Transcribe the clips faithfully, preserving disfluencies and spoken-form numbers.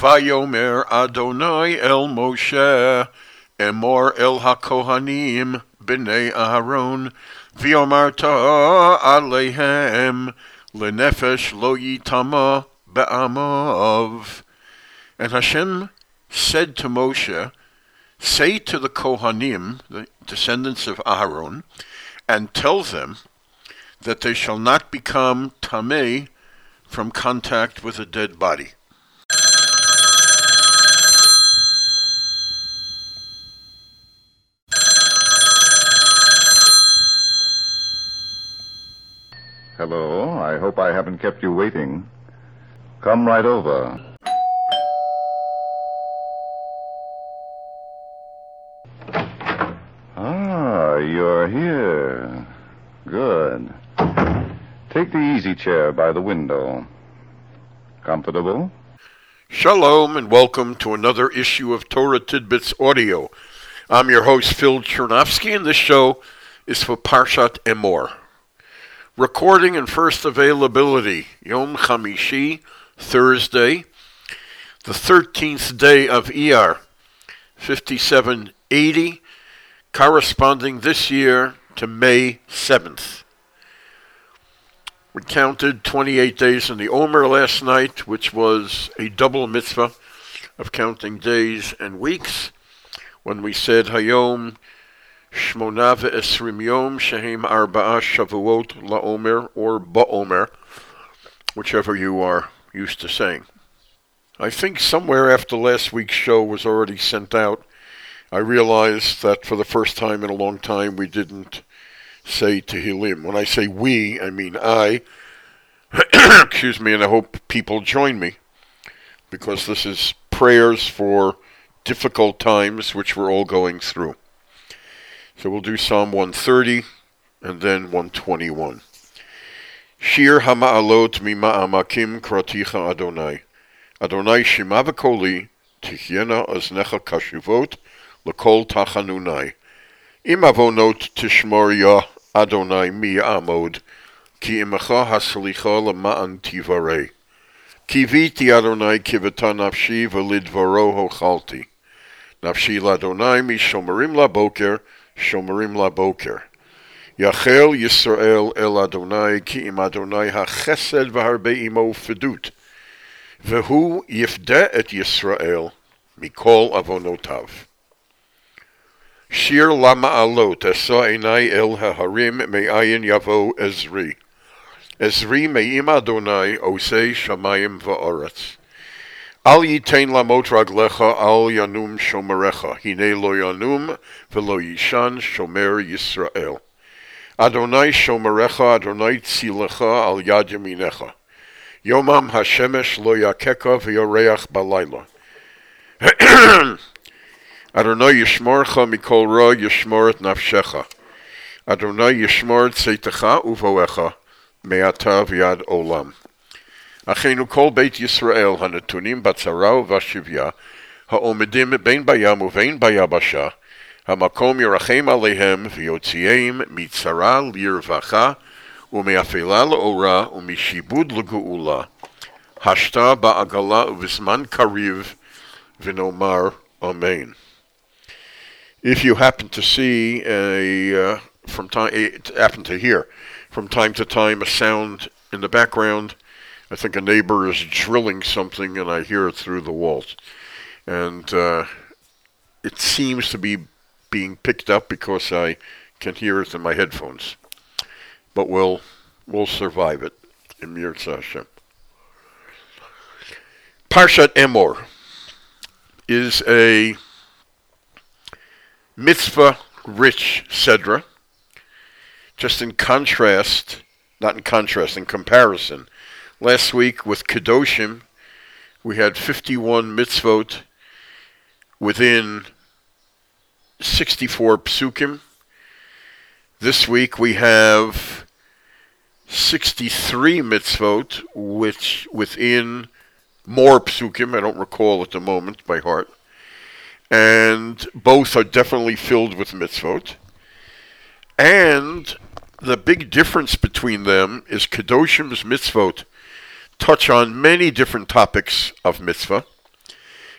Vayomer Adonai el Moshe, Emor el HaKohanim, B'nei Aharon, V'yomarta Aleihem, Lenefesh lo yitama be'amav. And Hashem said to Moshe, say to the Kohanim, the descendants of Aharon, and tell them that they shall not become tamei from contact with a dead body. Hello, I hope I haven't kept you waiting. Come right over. Ah, you're here. Good. Take the easy chair by the window. Comfortable? Shalom and welcome to another issue of Torah Tidbits Audio. I'm your host Phil Chernovsky, and this show is for Parshat Emor. Recording and first availability, Yom Chamishi, Thursday, the thirteenth day of Iyar, fifty-seven eighty, corresponding this year to May seventh. We counted twenty-eight days in the Omer last night, which was a double mitzvah of counting days and weeks, when we said Hayom Shmona ve'esrim yom shehem arba'a shavuot la'omer, or ba'omer, whichever you are used to saying. I think somewhere after last week's show was already sent out, I realized that for the first time in a long time we didn't say Tehillim. When I say we, I mean I. Excuse me, and I hope people join me, because this is prayers for difficult times which we're all going through. So we'll do Psalm one thirty and then one twenty-one. Shir hama'alot mima'amakim kraticha Adonai. Adonai shema v'koli tihyena aznecha kashuvot l'kol tachanunai. Im avonot tishmor ya Adonai mi amod ki imecha haslicha lema'an tivarei. Kiviti Adonai kivata nafshi v'lidvaro hochalti. Nafshi l'Adonai mi shomerim laboker Shomerim la boker. Yachel Yisrael el Adonai ki im Adonai ha-chesed v'harbe imo fedut. Vehu yifdeh et Yisrael mikol avonotav. Shir lama'alot esa einai el ha-harim me'ayin yavo Ezri. Ezri me'im Adonai osei shamayim va'aretz. Al yitain lamot raglecha al yanum shomerecha, hine lo yanum velo yishan shomer Yisrael. Adonai shomerecha, Adonai tzilecha al yad yaminecha. Yomam hashemesh lo yakeka v'yoreach balayla. Adonai yishmorcha mikol ra yishmor et nafshecha. Adonai yishmor tzeitecha uvoecha me'ata v'yad olam. Achenu kol beit Yisrael hanatunim batzara v'ashivya ha'omedim bein bayam uvein bayabasha hamakom yerachem aleihem v'yotziyeim mitzara lirvacha ume'afela le'ora umishibud legeula hashta ba'agala u'visman kariv v'nomar amen. If you happen to see a uh, from time happen to hear from time to time a sound in the background, I think a neighbor is drilling something, and I hear it through the walls. And uh, it seems to be being picked up because I can hear it in my headphones. But we'll, we'll survive it. In Yirtzeh Hashem. Parshat Emor is a mitzvah-rich sedra, just in contrast, not in contrast, in comparison. Last week with Kedoshim, we had fifty-one mitzvot within sixty-four psukim. This week we have sixty-three mitzvot, which within more psukim, I don't recall at the moment by heart, and both are definitely filled with mitzvot. And the big difference between them is Kedoshim's mitzvot touch on many different topics of mitzvah,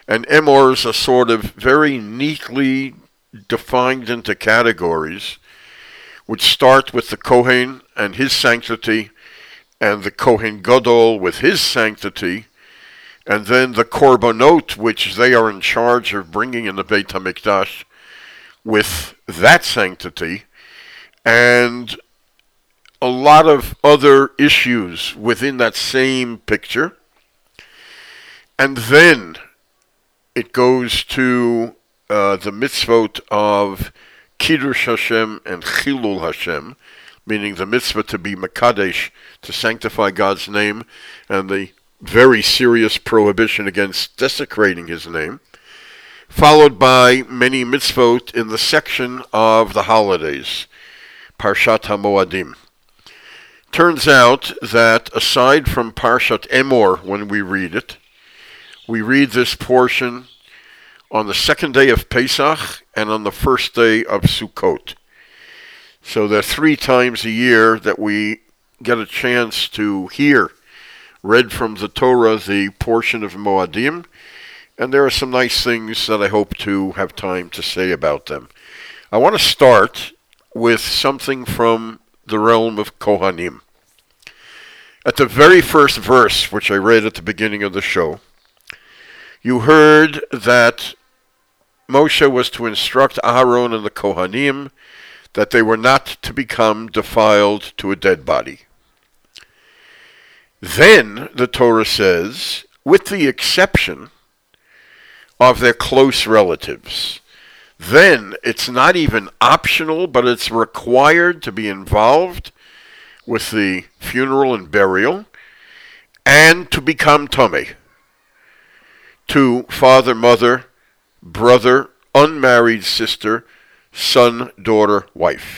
And emors are sort of very neatly defined into categories, which start with the Kohen and his sanctity, and the Kohen Gadol with his sanctity, and then the Korbanot, which they are in charge of bringing in the Beit HaMikdash, with that sanctity, and a lot of other issues within that same picture. And then it goes to uh, the mitzvot of Kiddush Hashem and Chilul Hashem, meaning the mitzvah to be Mekadesh, to sanctify God's name, and the very serious prohibition against desecrating his name, followed by many mitzvot in the section of the holidays, Parshat HaMoadim. Turns out that aside from Parshat Emor, when we read it, we read this portion on the second day of Pesach and on the first day of Sukkot. So there are three times a year that we get a chance to hear read from the Torah the portion of Moadim, and there are some nice things that I hope to have time to say about them. I want to start with something from the realm of Kohanim. At the very first verse, which I read at the beginning of the show, you heard that Moshe was to instruct Aharon and the Kohanim that they were not to become defiled to a dead body. Then, the Torah says, with the exception of their close relatives. Then, it's not even optional, but it's required to be involved with the funeral and burial, and to become Tomei. To father, mother, brother, unmarried sister, son, daughter, wife.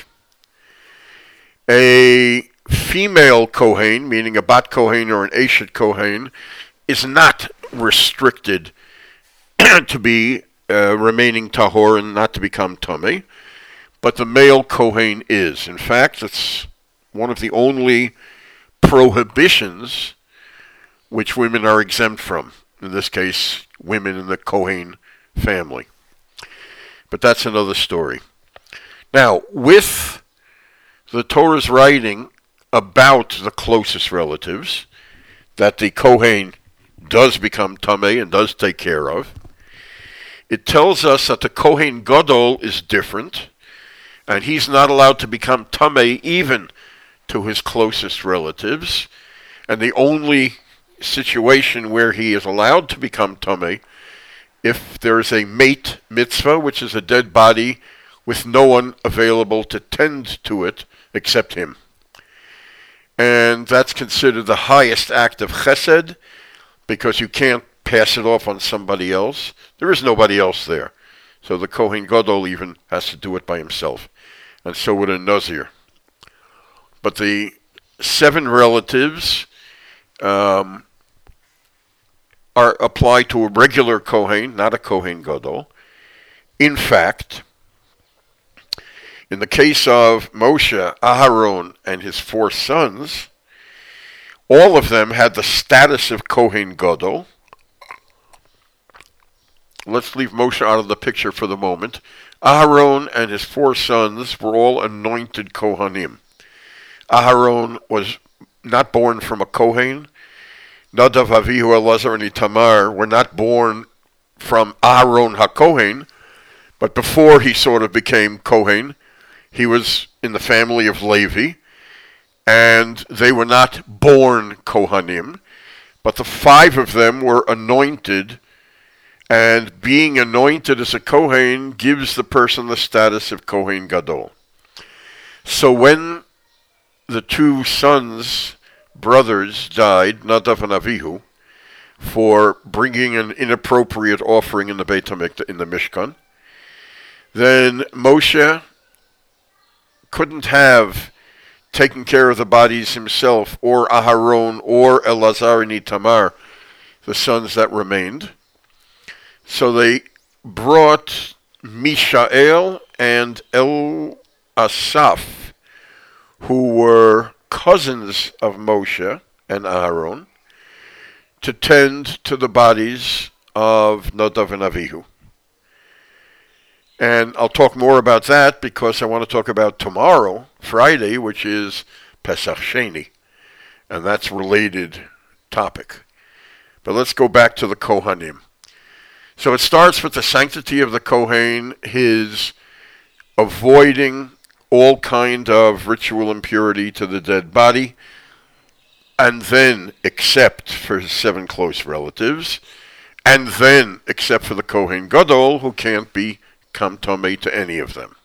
A female Kohen, meaning a Bat Kohen or an Eshet Kohen, is not restricted to be uh, remaining Tahor and not to become Tomei, but the male Kohen is. In fact, it's one of the only prohibitions which women are exempt from. In this case, women in the Kohen family. But that's another story. Now, with the Torah's writing about the closest relatives, that the Kohen does become Tameh and does take care of, it tells us that the Kohen Gadol is different, and he's not allowed to become Tameh even to his closest relatives, and the only situation where he is allowed to become Tameh if there is a mate mitzvah, which is a dead body with no one available to tend to it except him. And that's considered the highest act of chesed, because you can't pass it off on somebody else. There is nobody else there. So the Kohen Gadol even has to do it by himself. And so would a Nazir. But the seven relatives um, are applied to a regular Kohen, not a Kohen Gadol. In fact, in the case of Moshe, Aharon, and his four sons, all of them had the status of Kohen Gadol. Let's leave Moshe out of the picture for the moment. Aharon and his four sons were all anointed Kohanim. Aharon was not born from a Kohen. Nadav, Avihu, Elazar, and Itamar were not born from Aharon HaKohen, but before he sort of became Kohen, he was in the family of Levi, and they were not born Kohanim, but the five of them were anointed, and being anointed as a Kohen gives the person the status of Kohen Gadol. So when the two sons, brothers, died, Nadav and Avihu, for bringing an inappropriate offering in the Beit HaMikdash, in the Mishkan, then Moshe couldn't have taken care of the bodies himself, or Aharon, or Elazar and Itamar, the sons that remained. So they brought Mishael and El Asaph, who were cousins of Moshe and Aharon, to tend to the bodies of Nadav and Avihu. And I'll talk more about that because I want to talk about tomorrow, Friday, which is Pesach Sheni. And that's a related topic. But let's go back to the Kohanim. So it starts with the sanctity of the Kohen, his avoiding all kind of ritual impurity to the dead body, and then except for his seven close relatives, and then except for the Kohen Gadol, who can't become Tomei to any of them.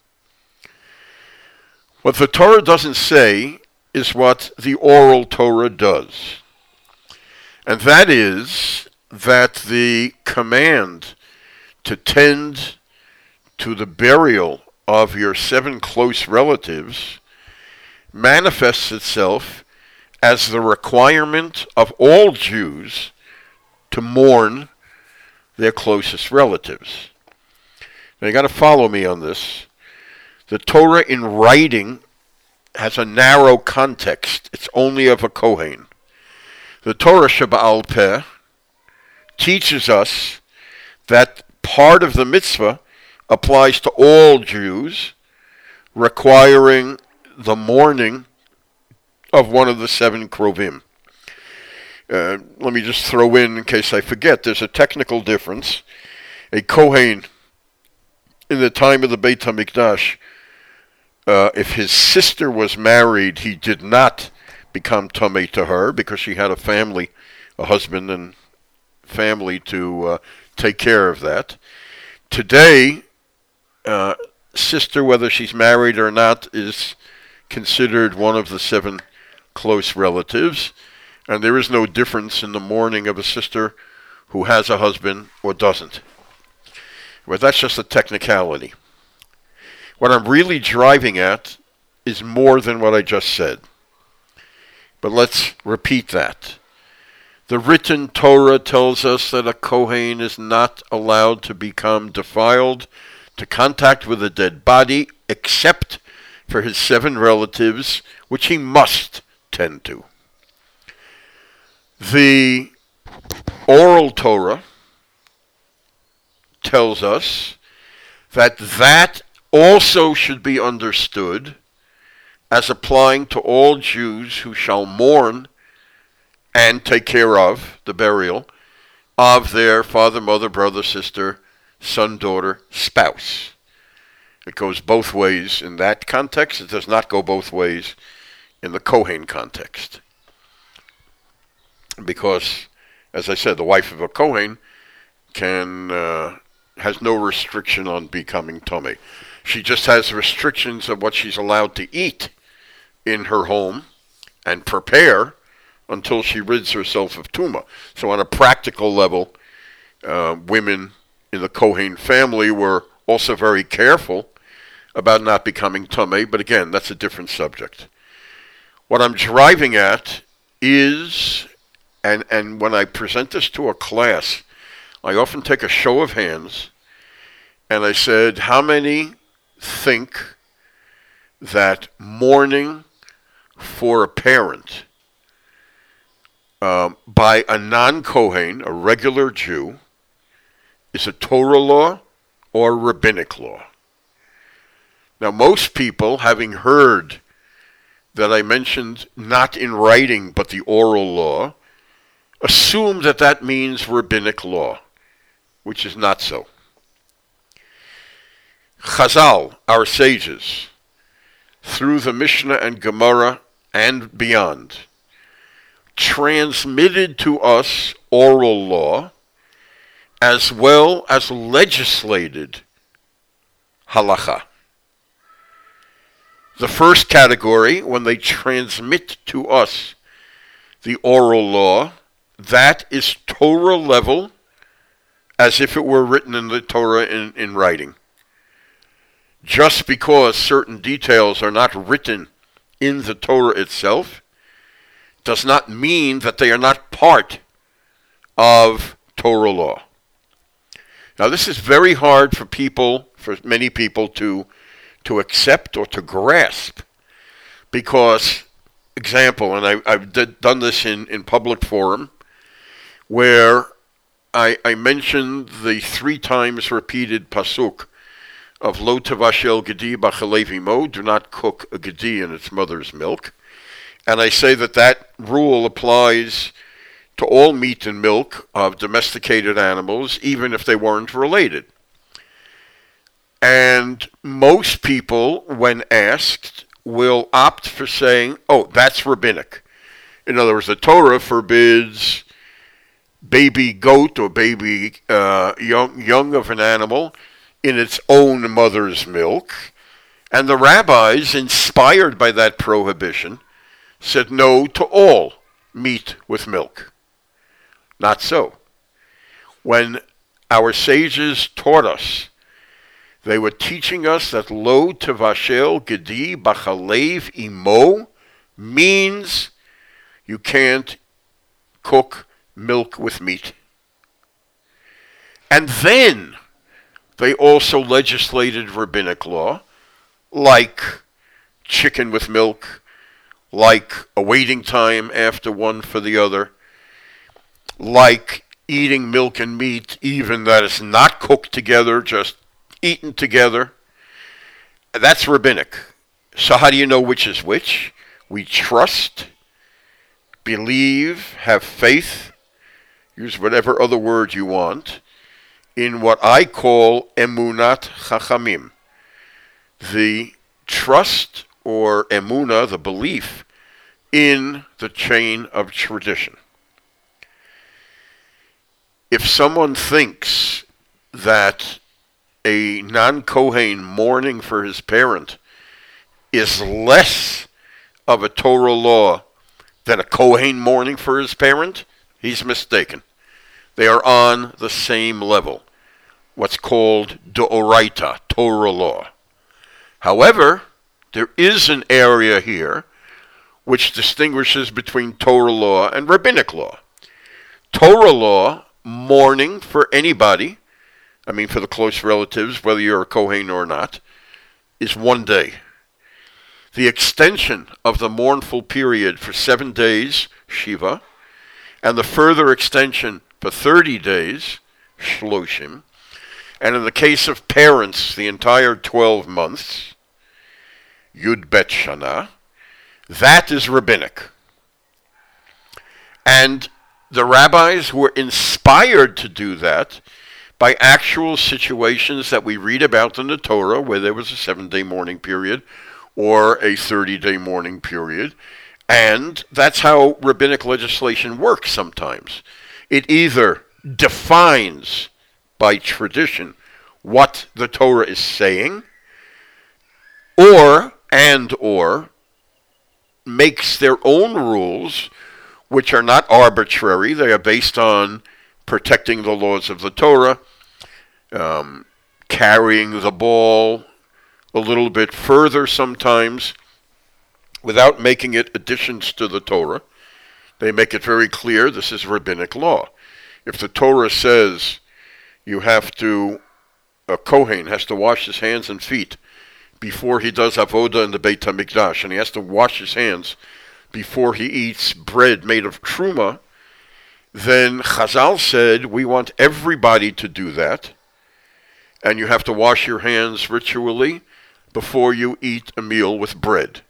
What the Torah doesn't say is what the oral Torah does. And that is that the command to tend to the burial of your seven close relatives manifests itself as the requirement of all Jews to mourn their closest relatives. Now you got to follow me on this. The Torah in writing has a narrow context. It's only of a Kohen. The Torah Sheba'al Peh teaches us that part of the mitzvah applies to all Jews, requiring the mourning of one of the seven Krovim. Uh, let me just throw in, in case I forget, there's a technical difference. A Kohen in the time of the Beit HaMikdash, uh, if his sister was married, he did not become Tomei to her because she had a family, a husband and family to uh, take care of that. Today, uh, sister, whether she's married or not, is considered one of the seven close relatives, and there is no difference in the mourning of a sister who has a husband or doesn't. But that's just a technicality. What I'm really driving at is more than what I just said. But let's repeat that. The written Torah tells us that a Kohen is not allowed to become defiled, to contact with a dead body, except for his seven relatives, which he must tend to. The oral Torah tells us that that also should be understood as applying to all Jews who shall mourn and take care of the burial of their father, mother, brother, sister, son, daughter, spouse. It goes both ways in that context. It does not go both ways in the Kohen context. Because, as I said, the wife of a Kohen can uh, has no restriction on becoming Tomei. She just has restrictions of what she's allowed to eat in her home and prepare until she rids herself of Tumah. So on a practical level, uh, women in the Kohen family were also very careful about not becoming Tomei, but again, that's a different subject. What I'm driving at is, and, and when I present this to a class, I often take a show of hands, and I said, how many think that mourning for a parent um, by a non-Kohen, a regular Jew, is a Torah law or rabbinic law? Now, most people, having heard that I mentioned not in writing but the oral law, assume that that means rabbinic law, which is not so. Chazal, our sages, through the Mishnah and Gemara and beyond, transmitted to us oral law as well as legislated halacha. The first category, when they transmit to us the oral law, that is Torah level, as if it were written in the Torah in, in writing. Just because certain details are not written in the Torah itself does not mean that they are not part of Torah law. Now, this is very hard for people, for many people to, to accept or to grasp because, example, and I, I've d- done this in, in public forum, where I, I mentioned the three times repeated pasuk of Lo Tavashel Gedi B'Chalev Imo, do not cook a gedi in its mother's milk. And I say that that rule applies to all meat and milk of domesticated animals, even if they weren't related. And most people, when asked, will opt for saying, oh, that's rabbinic. In other words, the Torah forbids baby goat or baby uh, young, young of an animal in its own mother's milk. And the rabbis, inspired by that prohibition, said no to all meat with milk. Not so. When our sages taught us, they were teaching us that Lo Tevashel Gedi B'Chalev Imo means you can't cook milk with meat. And then they also legislated rabbinic law, like chicken with milk, like a waiting time after one for the other, like eating milk and meat, even that is not cooked together, just eaten together. That's rabbinic. So how do you know which is which? We trust, believe, have faith, use whatever other word you want, in what I call emunat chachamim, the trust or emuna, the belief in the chain of tradition. If someone thinks that a non-Kohen mourning for his parent is less of a Torah law than a Kohen mourning for his parent, he's mistaken. They are on the same level, what's called D'Oraita, Torah law. However, there is an area here which distinguishes between Torah law and rabbinic law. Torah law, mourning for anybody, I mean for the close relatives, whether you're a Kohen or not, is one day. The extension of the mournful period for seven days, Shiva, and the further extension for thirty days, Shloshim, and in the case of parents, the entire twelve months, Yud Bet Shana, that is rabbinic. And the rabbis were inspired to do that by actual situations that we read about in the Torah, where there was a seven-day mourning period or a thirty-day mourning period. And that's how rabbinic legislation works sometimes. It either defines by tradition what the Torah is saying, or, and or, makes their own rules, which are not arbitrary. They are based on protecting the laws of the Torah, um, carrying the ball a little bit further sometimes without making it additions to the Torah. They make it very clear this is rabbinic law. If the Torah says you have to, a Kohen has to wash his hands and feet before he does avodah in the Beit HaMikdash, and he has to wash his hands before he eats bread made of truma, then Chazal said, we want everybody to do that, and you have to wash your hands ritually before you eat a meal with bread.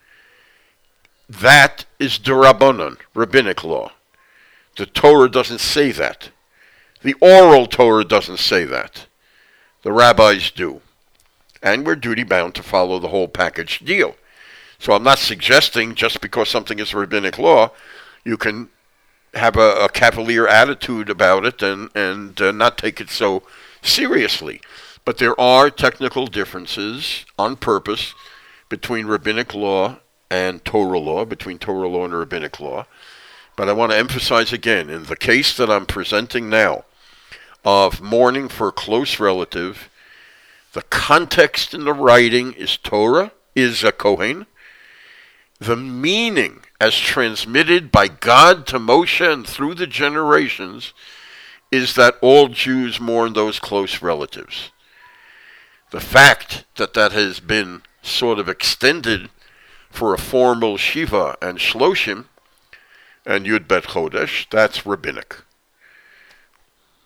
That is d'Rabbanan, rabbinic law. The Torah doesn't say that. The oral Torah doesn't say that. The rabbis do. And we're duty-bound to follow the whole package deal. So I'm not suggesting just because something is rabbinic law, you can have a, a cavalier attitude about it and, and uh, not take it so seriously. But there are technical differences on purpose between rabbinic law and Torah law, between Torah law and rabbinic law. But I want to emphasize again, in the case that I'm presenting now of mourning for a close relative, the context in the writing is Torah, is a Kohen. The meaning as transmitted by God to Moshe and through the generations is that all Jews mourn those close relatives. The fact that that has been sort of extended for a formal Shiva and Shloshim and Yud Bet Chodesh, that's rabbinic.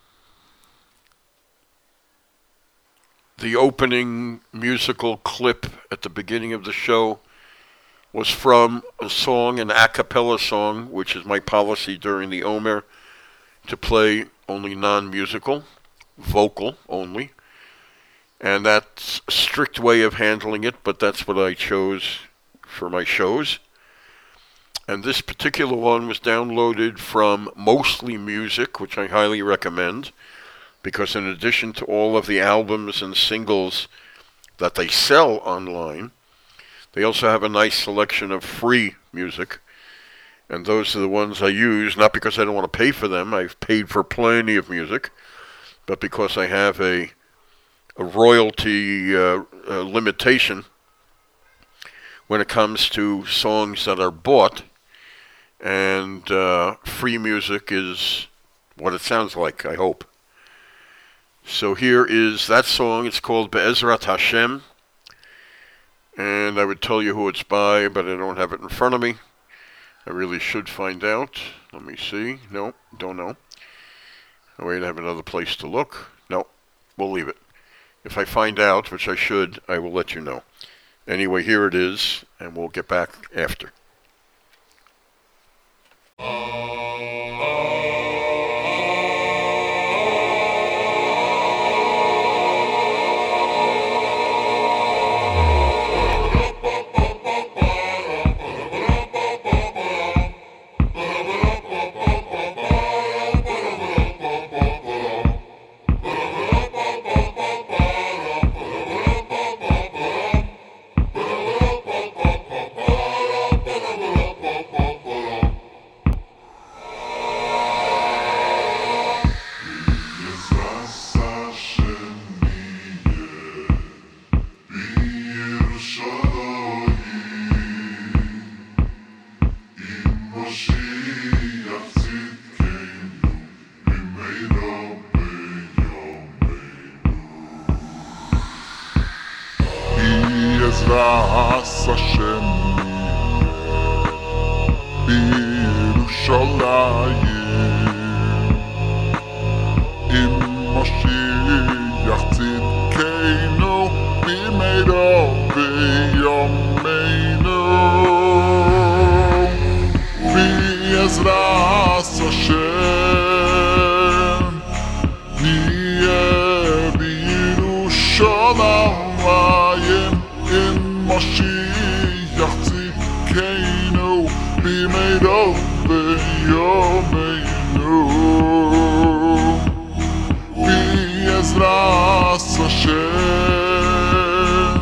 the opening musical clip at the beginning of the show was from a song, an a cappella song, which is my policy during the Omer, to play only non-musical, vocal only. And that's a strict way of handling it, but that's what I chose for my shows. And this particular one was downloaded from Mostly Music, which I highly recommend, because in addition to all of the albums and singles that they sell online, they also have a nice selection of free music, and those are the ones I use, not because I don't want to pay for them. I've paid for plenty of music, but because I have a, a royalty uh, uh, limitation when it comes to songs that are bought, and uh, free music is what it sounds like, I hope. So here is that song. It's called Be'ezrat Hashem. And I would tell you who it's by, but I don't have it in front of me. I really should find out. Let me see. No, don't know. Oh, wait, I have another place to look. No, we'll leave it. If I find out, which I should, I will let you know. Anyway, here it is, and we'll get back after. Ezras Hashem B'Yerushalayim Im Mashiach Tzidkeinu B'meira B'yameinu V'Ezras Hashem Niyeh B'Yerushalayim Mashiach Tzidkeinu B'meira B'yameinu V'Ezras Hashem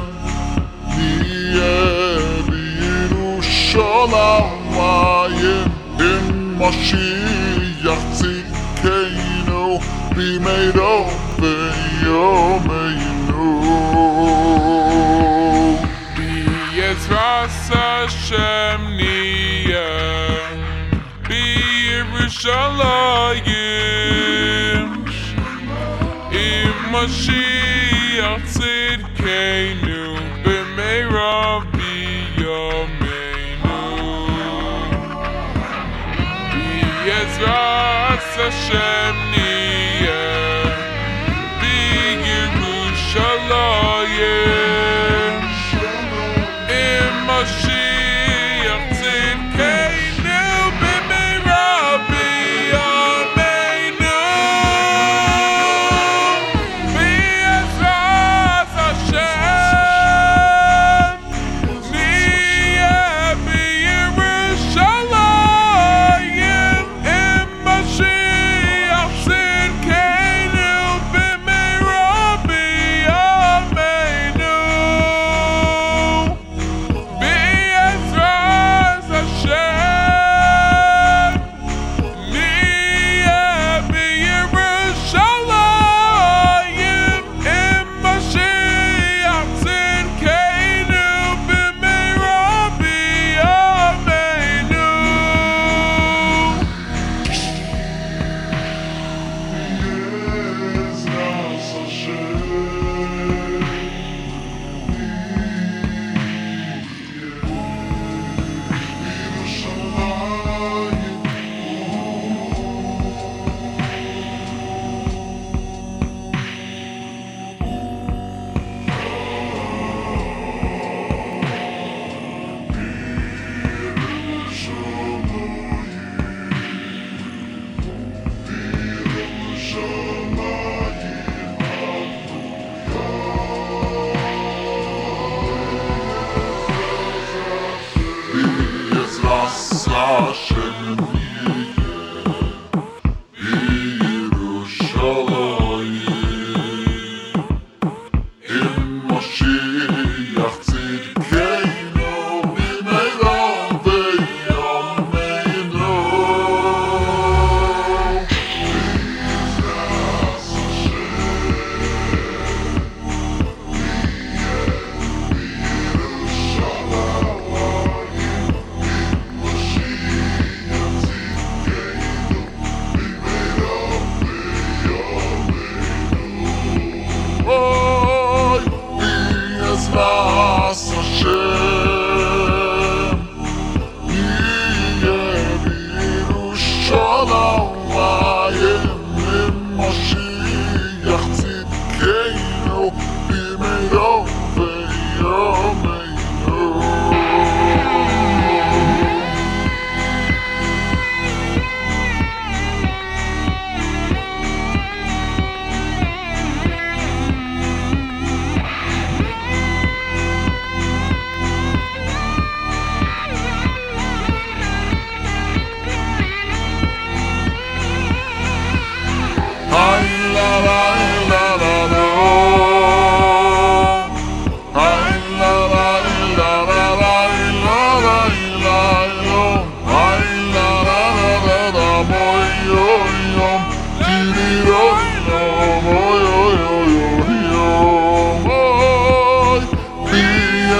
Niyeh B'Yerushalayim Im Mashiach Tzidkeinu B'meira B'yameinu Ezras Hashem Niyeh B'Yerushalayim Im Mashiach Tzidkeinu B'meira B'yameinu Ezras Hashem Niyeh B'Yerushalayim Mashiach Tzidkeinu B'meira B'yameinu V'Ezras Hashem Niyeh B'Yerushalayim Im Mashiach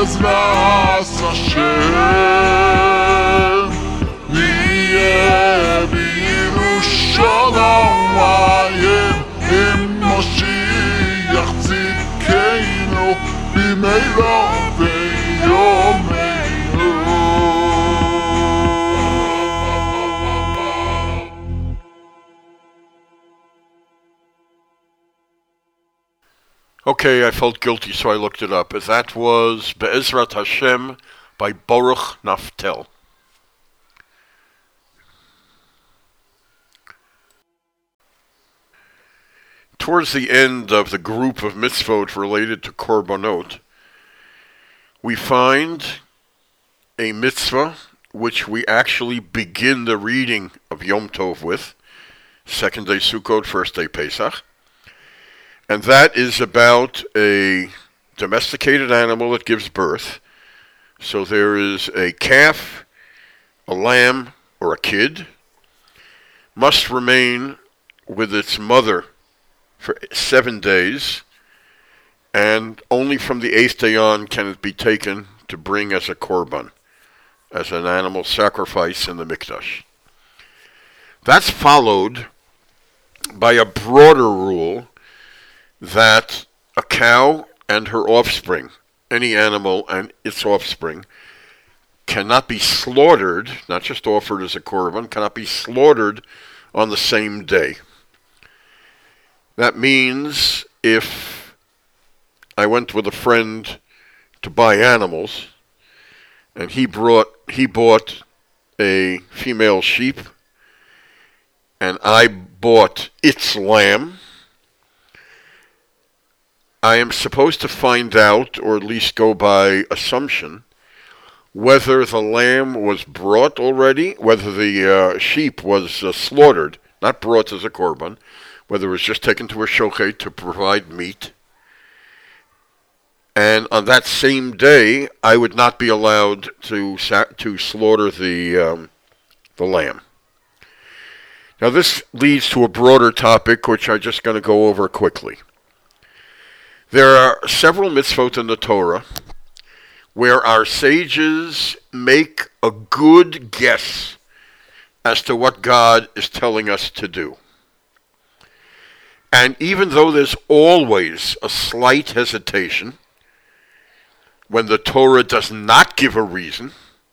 בעזרת השם נהיה בירושלים עם משיח צדקנו במהרה ביומנו. Okay, I felt guilty, so I looked it up. That was Be'ezrat Hashem by Baruch Naftel. Towards the end of the group of mitzvot related to Korbanot, we find a mitzvah which we actually begin the reading of Yom Tov with, second day Sukkot, first day Pesach. And that is about a domesticated animal that gives birth. So there is a calf, a lamb, or a kid, must remain with its mother for seven days, and only from the eighth day on can it be taken to bring as a korban, as an animal sacrifice in the mikdash. That's followed by a broader rule that a cow and her offspring, any animal and its offspring, cannot be slaughtered, not just offered as a korban, cannot be slaughtered on the same day. That means if I went with a friend to buy animals, and he brought he bought a female sheep, and I bought its lamb, I am supposed to find out, or at least go by assumption, whether the lamb was brought already, whether the uh, sheep was uh, slaughtered, not brought as a korban, whether it was just taken to a shochet to provide meat. And on that same day, I would not be allowed to sa- to slaughter the um, the lamb. Now this leads to a broader topic, which I'm just going to go over quickly. There are several mitzvot in the Torah where our sages make a good guess as to what God is telling us to do. And even though there's always a slight hesitation when the Torah does not give a reason,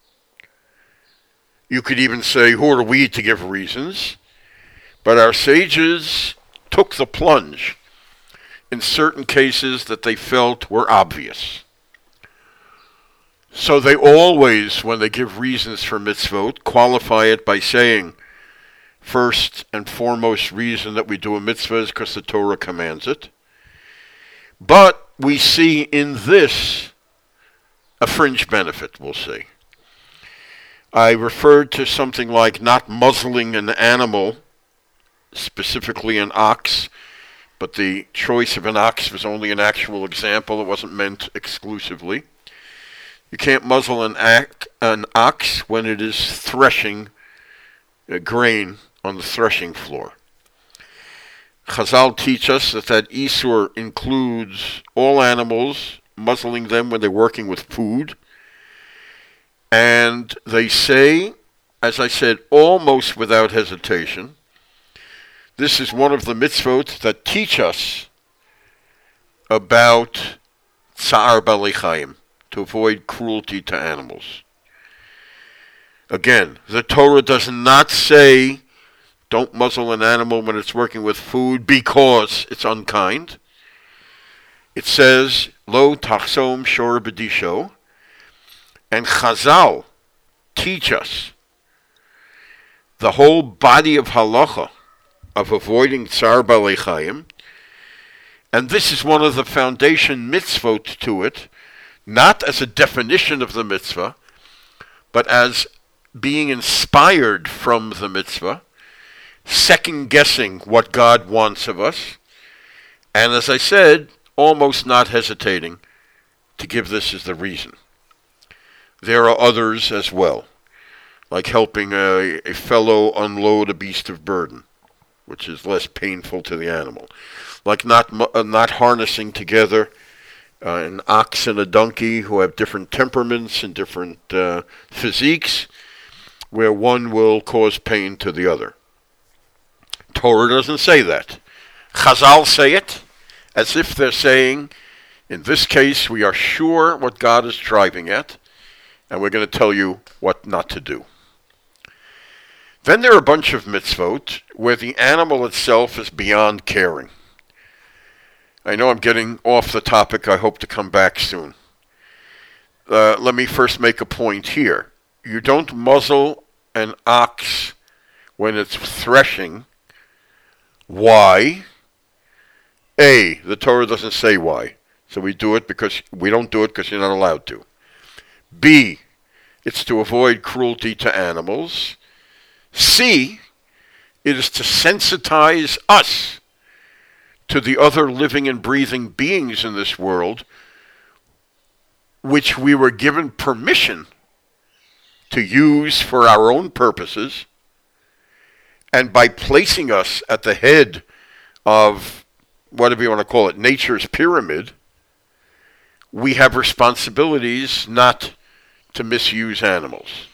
you could even say, who are we to give reasons? But our sages took the plunge in certain cases that they felt were obvious. So they always, when they give reasons for mitzvot, qualify it by saying, first and foremost reason that we do a mitzvah is because the Torah commands it. But we see in this a fringe benefit, we'll see. I referred to something like not muzzling an animal, specifically an ox, but the choice of an ox was only an actual example. It wasn't meant exclusively. You can't muzzle an, ac- an ox when it is threshing uh, grain on the threshing floor. Chazal teach us that that Isur includes all animals, muzzling them when they're working with food. And they say, as I said, almost without hesitation, this is one of the mitzvot that teach us about tsar balei chayim, to avoid cruelty to animals. Again, the Torah does not say don't muzzle an animal when it's working with food because it's unkind. It says lo tachsom shor b'disho, and Chazal teach us the whole body of halacha of avoiding tsar balei chayim, and this is one of the foundation mitzvot to it, not as a definition of the mitzvah, but as being inspired from the mitzvah, second-guessing what God wants of us, and as I said, almost not hesitating to give this as the reason. There are others as well, like helping a, a fellow unload a beast of burden, which is less painful to the animal, like not uh, not harnessing together uh, an ox and a donkey who have different temperaments and different uh, physiques, where one will cause pain to the other. Torah doesn't say that. Chazal say it as if they're saying, in this case, we are sure what God is driving at, and we're going to tell you what not to do. Then there are a bunch of mitzvot where the animal itself is beyond caring. I know I'm getting off the topic. I hope to come back soon. Uh, let me first make a point here. You don't muzzle an ox when it's threshing. Why? A, the Torah doesn't say why. So we do it because we don't do it because you're not allowed to. B, it's to avoid cruelty to animals. C, it is to sensitize us to the other living and breathing beings in this world, which we were given permission to use for our own purposes. And by placing us at the head of, whatever you want to call it, nature's pyramid, we have responsibilities not to misuse animals.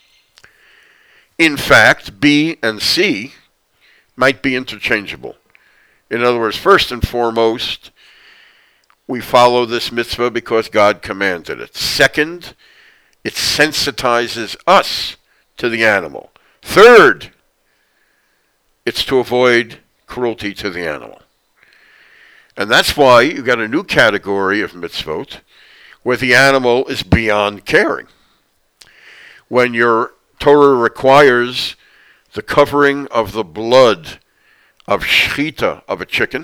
In fact, B and C might be interchangeable. In other words, first and foremost, we follow this mitzvah because God commanded it. Second, it sensitizes us to the animal. Third, it's to avoid cruelty to the animal. And that's why you got a new category of mitzvot where the animal is beyond caring. When your Torah requires the covering of the blood of shechita of a chicken,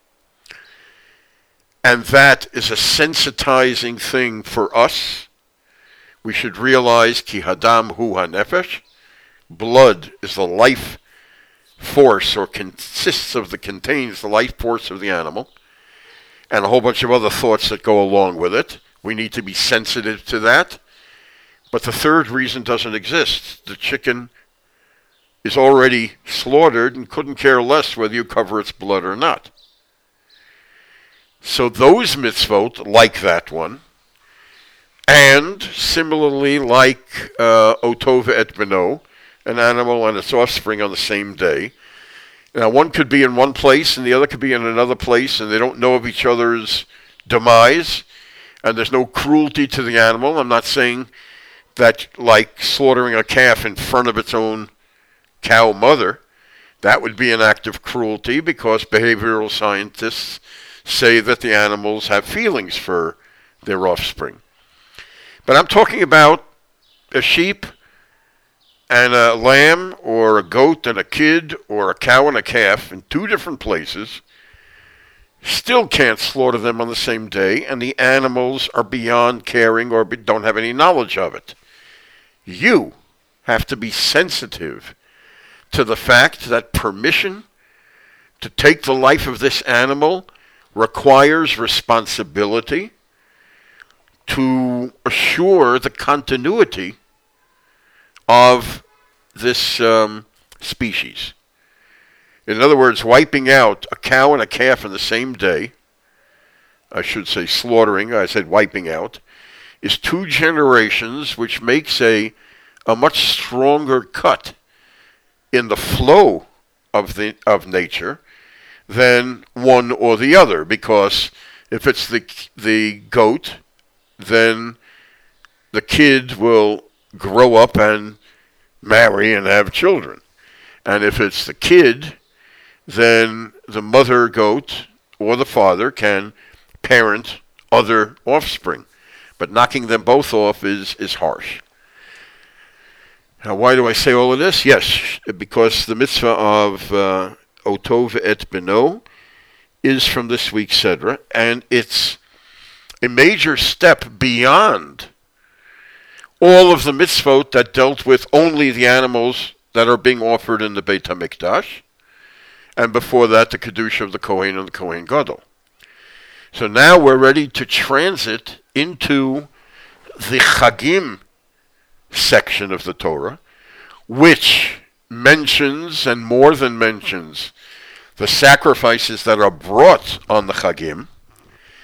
and that is a sensitizing thing for us, we should realize ki hadam hu hanefesh, blood is the life force, or consists of the, contains the life force of the animal, and a whole bunch of other thoughts that go along with it. We need to be sensitive to that. But the third reason doesn't exist. The chicken is already slaughtered and couldn't care less whether you cover its blood or not. So those mitzvot, like that one, and similarly like uh, Otova et Beno, an animal and its offspring on the same day. Now, one could be in one place and the other could be in another place, and they don't know of each other's demise, and there's no cruelty to the animal. I'm not saying that like slaughtering a calf in front of its own cow mother, that would be an act of cruelty, because behavioral scientists say that the animals have feelings for their offspring. But I'm talking about a sheep and a lamb, or a goat and a kid, or a cow and a calf in two different places. Still can't slaughter them on the same day, and the animals are beyond caring or be, don't have any knowledge of it. You have to be sensitive to the fact that permission to take the life of this animal requires responsibility to assure the continuity of this um, species. In other words, wiping out a cow and a calf in the same day, I should say slaughtering, I said wiping out, is two generations, which makes a, a much stronger cut in the flow of the of nature than one or the other. Because if it's the the goat, then the kid will grow up and marry and have children. And if it's the kid, then the mother goat or the father can parent other offspring. But knocking them both off is, is harsh. Now, why do I say all of this? Yes, because the mitzvah of uh, Otov et Beno is from this week's Sedra, and it's a major step beyond all of the mitzvot that dealt with only the animals that are being offered in the Beit HaMikdash, and before that, the Kedusha of the Kohen and the Kohen Gadol. So now we're ready to transit into the Chagim section of the Torah, which mentions, and more than mentions, the sacrifices that are brought on the Chagim,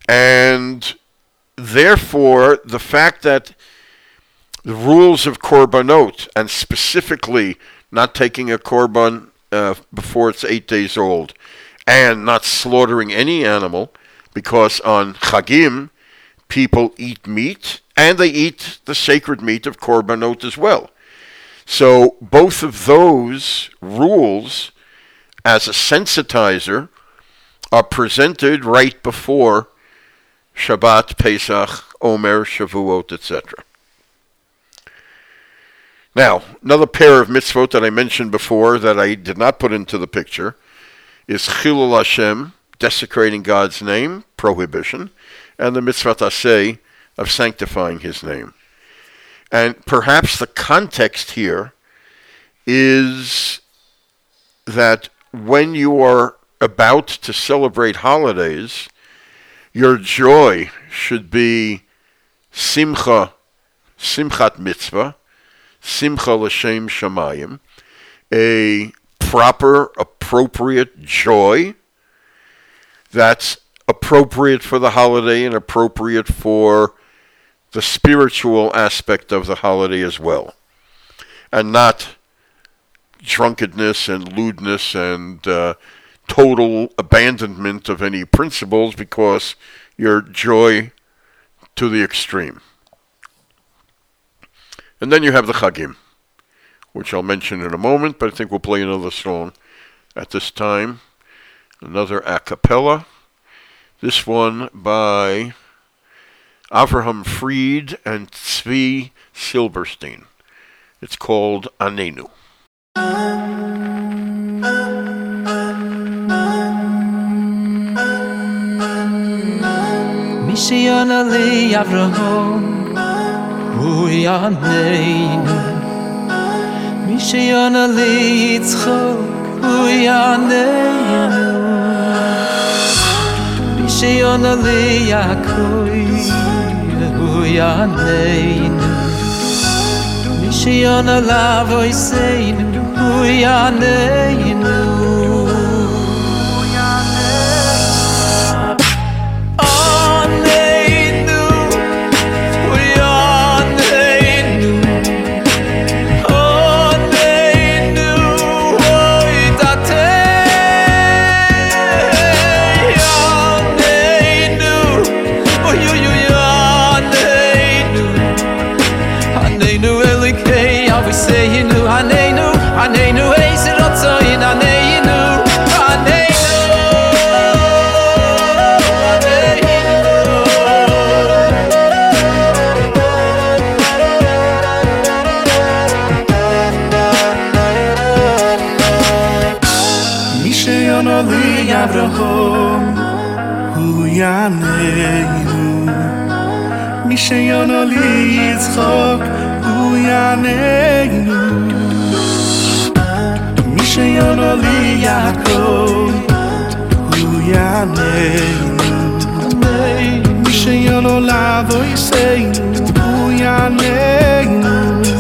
And therefore, the fact that the rules of korbanot, and specifically not taking a korban uh, before it's eight days old, and not slaughtering any animal, because on Chagim, people eat meat, and they eat the sacred meat of korbanot as well. So both of those rules, as a sensitizer, are presented right before Shabbat, Pesach, Omer, Shavuot, et cetera. Now, another pair of mitzvot that I mentioned before that I did not put into the picture is Chilul Hashem, desecrating God's name, prohibition, and the mitzvot aseh of sanctifying His name. And perhaps the context here is that when you are about to celebrate holidays, your joy should be simcha, simchat mitzvah, simcha l'shem shamayim, a proper, appropriate joy that's appropriate for the holiday and appropriate for the spiritual aspect of the holiday as well, and not drunkenness and lewdness and uh, total abandonment of any principles because your joy to the extreme. And then you have the Chagim, which I'll mention in a moment, but I think we'll play another song at this time, another a cappella. This one by Avraham Fried and Tzvi Silberstein. It's called Anenu. Mishiana li Avraham hu Anenu. Mishiana li Yitzchak hu Anenu. Mishiana li Yaakov hu Anenu. Mishiana la Voiseinu hu Anenu. Anenu, Anenu, Eis Rotzoin, Anenu, Anenu, Anenu. Mishiana li Avraham hu Anenu. Mishiana li Yitzchak hu Anenu. Mishiana li Yaakov hu Anenu. Mishiana la Voiseinu hu Anenu.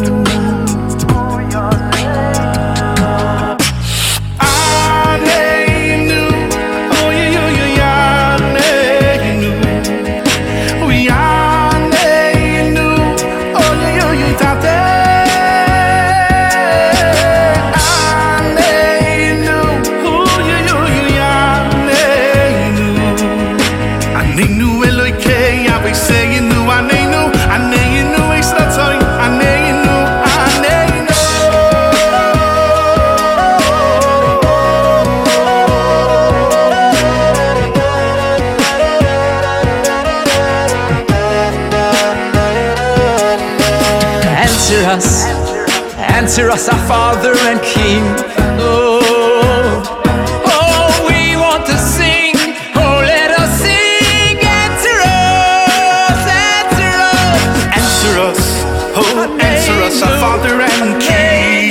Answer us, answer us, our Father and King. Oh, oh, we want to sing. Oh, let us sing. Answer us, answer us, answer us. Oh, answer us, our Father and King.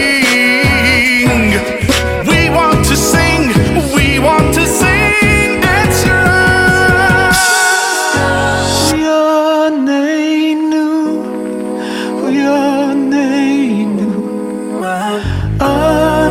We want to sing. We want to sing. Answer us. Your name, your name.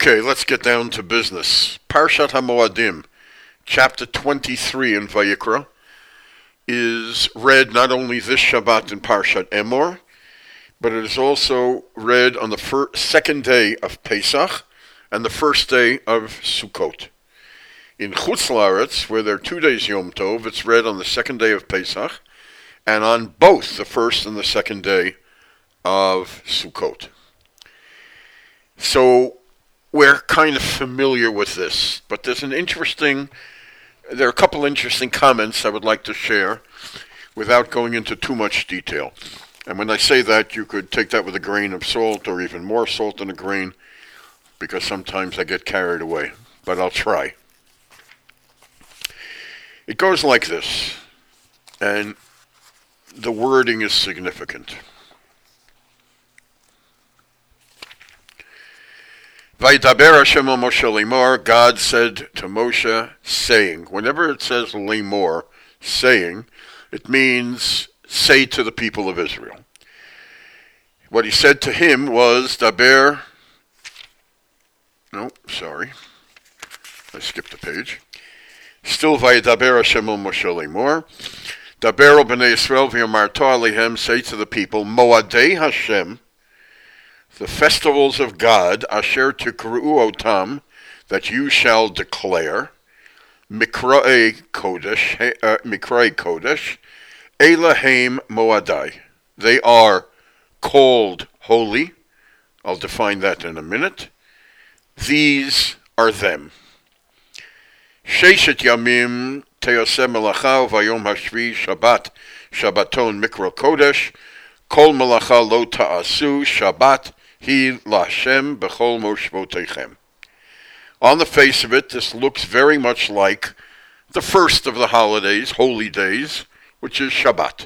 Okay, let's get down to business. Parshat HaMoadim, chapter twenty-three in Vayikra, is read not only this Shabbat in Parshat Emor, but it is also read on the first, second day of Pesach and the first day of Sukkot. In Chutz La'aretz, where there are two days Yom Tov, it's read on the second day of Pesach and on both the first and the second day of Sukkot. So we're kind of familiar with this, but there's an interesting, there are a couple interesting comments I would like to share without going into too much detail. And when I say that, you could take that with a grain of salt or even more salt than a grain, because sometimes I get carried away, but I'll try. It goes like this, and the wording is significant. Vaydaber Hashem el Moshe lemor, God said to Moshe, saying. Whenever it says lemor, saying, it means say to the people of Israel. What he said to him was, Daber, no, sorry, I skipped a page. Still Vaydaber Hashem el Moshe lemor, Daber el b'nei Yisrael v'yomarto alehem, say to the people, Moadei Hashem, the festivals of God, asher tikru'u otam, that you shall declare, mikra'e kodesh, uh, mikra'e kodesh, elahem moadai. They are called holy. I'll define that in a minute. These are them. Sheshet yamim teoseh melacha vayom hashvi Shabbat, Shabbaton mikra kodesh, kol melacha lo ta'asu Shabbat, Hi Lashem b'chol moshvotechem. On the face of it, this looks very much like the first of the holidays, holy days, which is Shabbat.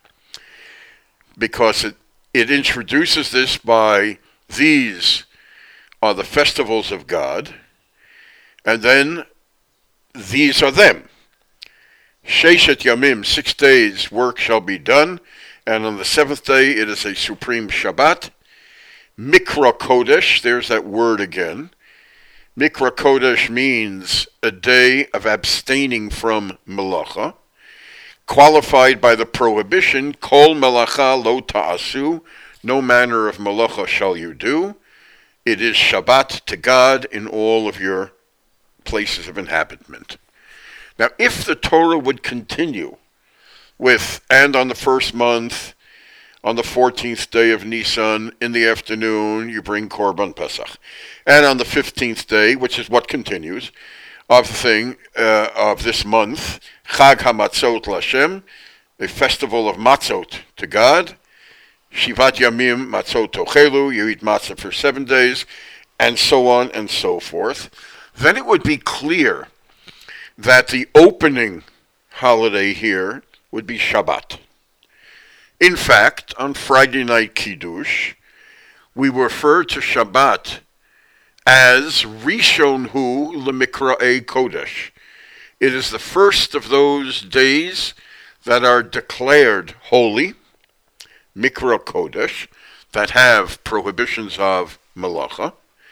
Because it, it introduces this by, these are the festivals of God, and then these are them. Sheshet Yamim, six days work shall be done, and on the seventh day it is a supreme Shabbat. Mikra Kodesh, there's that word again. Mikra Kodesh means a day of abstaining from melacha, qualified by the prohibition, Kol melacha lo ta'asu, no manner of melacha shall you do. It is Shabbat to God in all of your places of inhabitement. Now, if the Torah would continue with, and on the first month, on the fourteenth day of Nisan, in the afternoon, you bring Korban Pesach. And on the fifteenth day, which is what continues, of the thing, uh, of this month, Chag HaMatzot Lashem, a festival of matzot to God, Shivat Yamim Matzot Tochelu, you eat matzah for seven days, and so on and so forth. Then it would be clear that the opening holiday here would be Shabbat. In fact, on Friday night Kiddush, we refer to Shabbat as Rishon Hu L'Mikra'e Kodesh. It is the first of those days that are declared holy, Mikra Kodesh, that have prohibitions of melacha,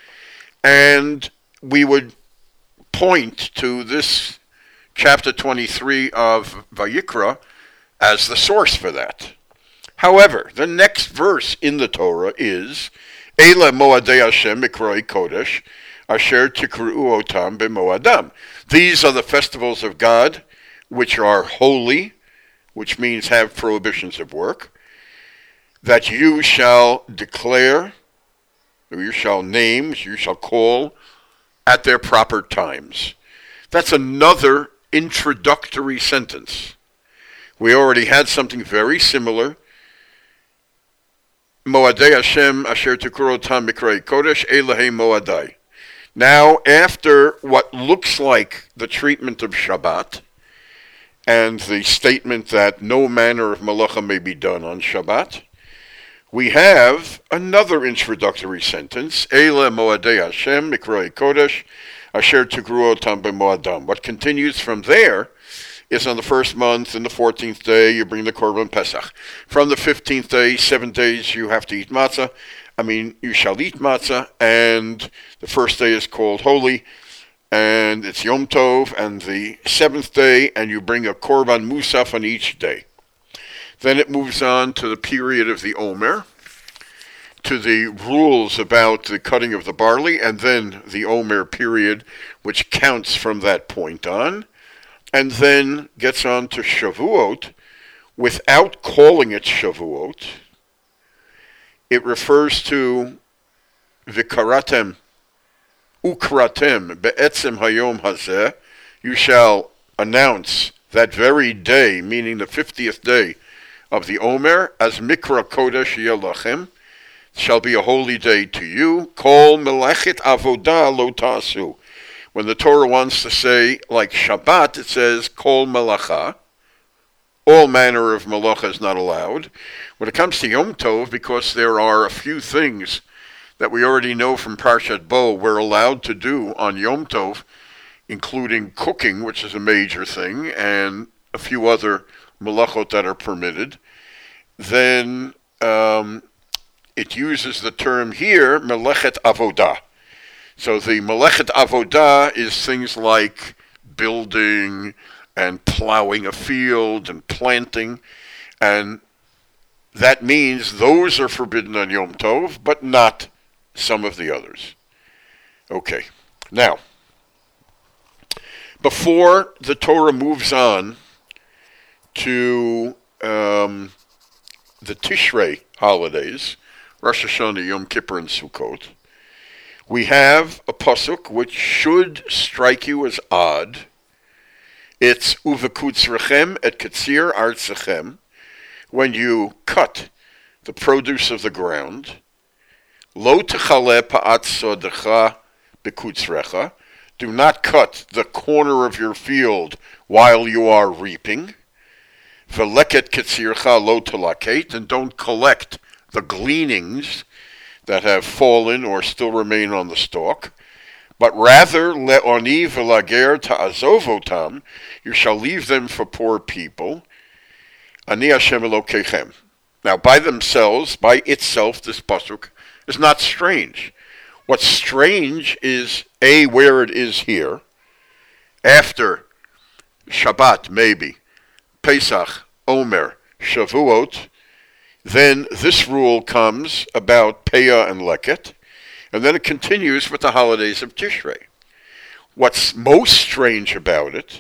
and we would point to this chapter twenty-three of Vayikra as the source for that. However, the next verse in the Torah is Eila Moadei Hashem Mikroi Kodesh Asher Tikru'u Otam B'Moadam. These are the festivals of God, which are holy, which means have prohibitions of work, that you shall declare, or you shall name, you shall call at their proper times. That's another introductory sentence. We already had something very similar. Moadei Hashem asher tikru otam mikrei kodesh elahei moadai. Now, after what looks like the treatment of Shabbat and the statement that no manner of malacha may be done on Shabbat, we have another introductory sentence, Eila Moadei Hashem mikrei kodesh asher tikru otam b'moadam. What continues from there is on the first month and the fourteenth day you bring the Korban Pesach. From the fifteenth day, seven days you have to eat matzah, I mean, you shall eat matzah, and the first day is called holy, and it's Yom Tov, and the seventh day, and you bring a korban musaf on each day. Then it moves on to the period of the Omer, to the rules about the cutting of the barley, and then the Omer period, which counts from that point on, and then gets on to Shavuot, without calling it Shavuot. It refers to Vikaratem, Ukratem, Be'etzem Hayom Hazeh. You shall announce that very day, meaning the fiftieth day of the Omer, as Mikra Kodesh Yelachem, shall be a holy day to you. Kol Melechet Avodah Lo Tasu. When the Torah wants to say, like Shabbat, it says Kol Melacha. All manner of malacha is not allowed. When it comes to Yom Tov, because there are a few things that we already know from Parshat Bo we're allowed to do on Yom Tov, including cooking, which is a major thing, and a few other malachot that are permitted, then um, it uses the term here, melechet avodah. So the melechet avodah is things like building and plowing a field and planting, and that means those are forbidden on Yom Tov, but not some of the others. Okay, now, before the Torah moves on to um, the Tishrei holidays, Rosh Hashanah, Yom Kippur, and Sukkot, we have a pasuk which should strike you as odd. It's uvekutzrechem et katsir artzachem, when you cut the produce of the ground. Lo techale pa'at sodecha bekutzrecha. Do not cut the corner of your field while you are reaping. Veleket katsircha lo telaket, and don't collect the gleanings that have fallen or still remain on the stalk. But rather, le'oni v'lager ta'azovotam, you shall leave them for poor people. Ani Hashem Elokechem. Now, by themselves, by itself, this pasuk is not strange. What's strange is, A, where it is here, after Shabbat, maybe, Pesach, Omer, Shavuot, then this rule comes about Peah and Leket, and then it continues with the holidays of Tishrei. What's most strange about it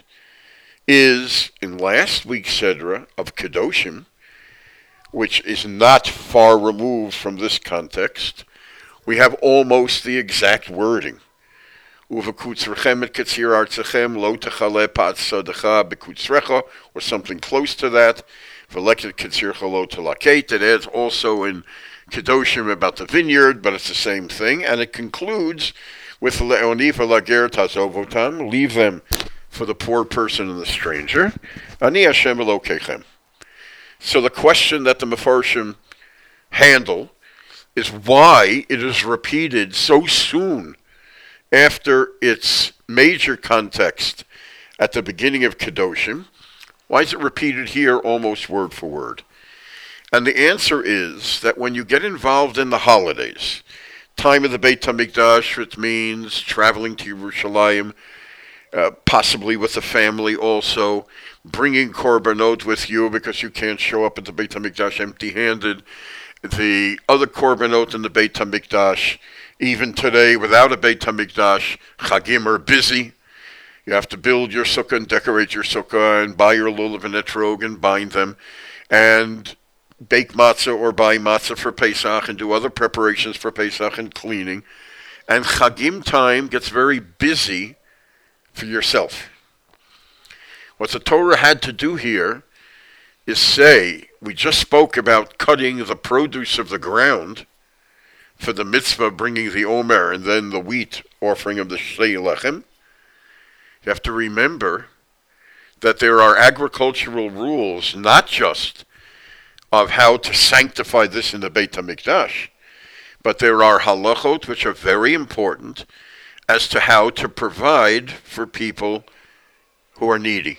is, in last week's Sedra of Kedoshim, which is not far removed from this context, we have almost the exact wording. Uvekutzrechem et katsir artzachem lo techale pa'at sodecha bekutzrecha, or something close to that. V'leket katsircha lo telaket. It adds also in Kedoshim about the vineyard, but it's the same thing. And it concludes with le'oni v'lager tazovotam, leave them for the poor person and the stranger. Ani Hashem Elokechem. So the question that the Mefarshim handle is why it is repeated so soon after its major context at the beginning of Kedoshim. Why is it repeated here almost word for word? And the answer is that when you get involved in the holidays, time of the Beit HaMikdash, it means traveling to Yerushalayim, uh, possibly with the family also, bringing korbanot with you because you can't show up at the Beit HaMikdash empty-handed. The other korbanot in the Beit HaMikdash, even today, without a Beit HaMikdash, Chagim are busy. You have to build your sukkah and decorate your sukkah and buy your lulav and etrog and bind them and bake matzah or buy matzah for Pesach and do other preparations for Pesach and cleaning. And Chagim time gets very busy for yourself. What the Torah had to do here is say, we just spoke about cutting the produce of the ground for the mitzvah bringing the Omer and then the wheat offering of the Shlei Lechem. You have to remember that there are agricultural rules, not just of how to sanctify this in the Beit HaMikdash, but there are halachot which are very important as to how to provide for people who are needy.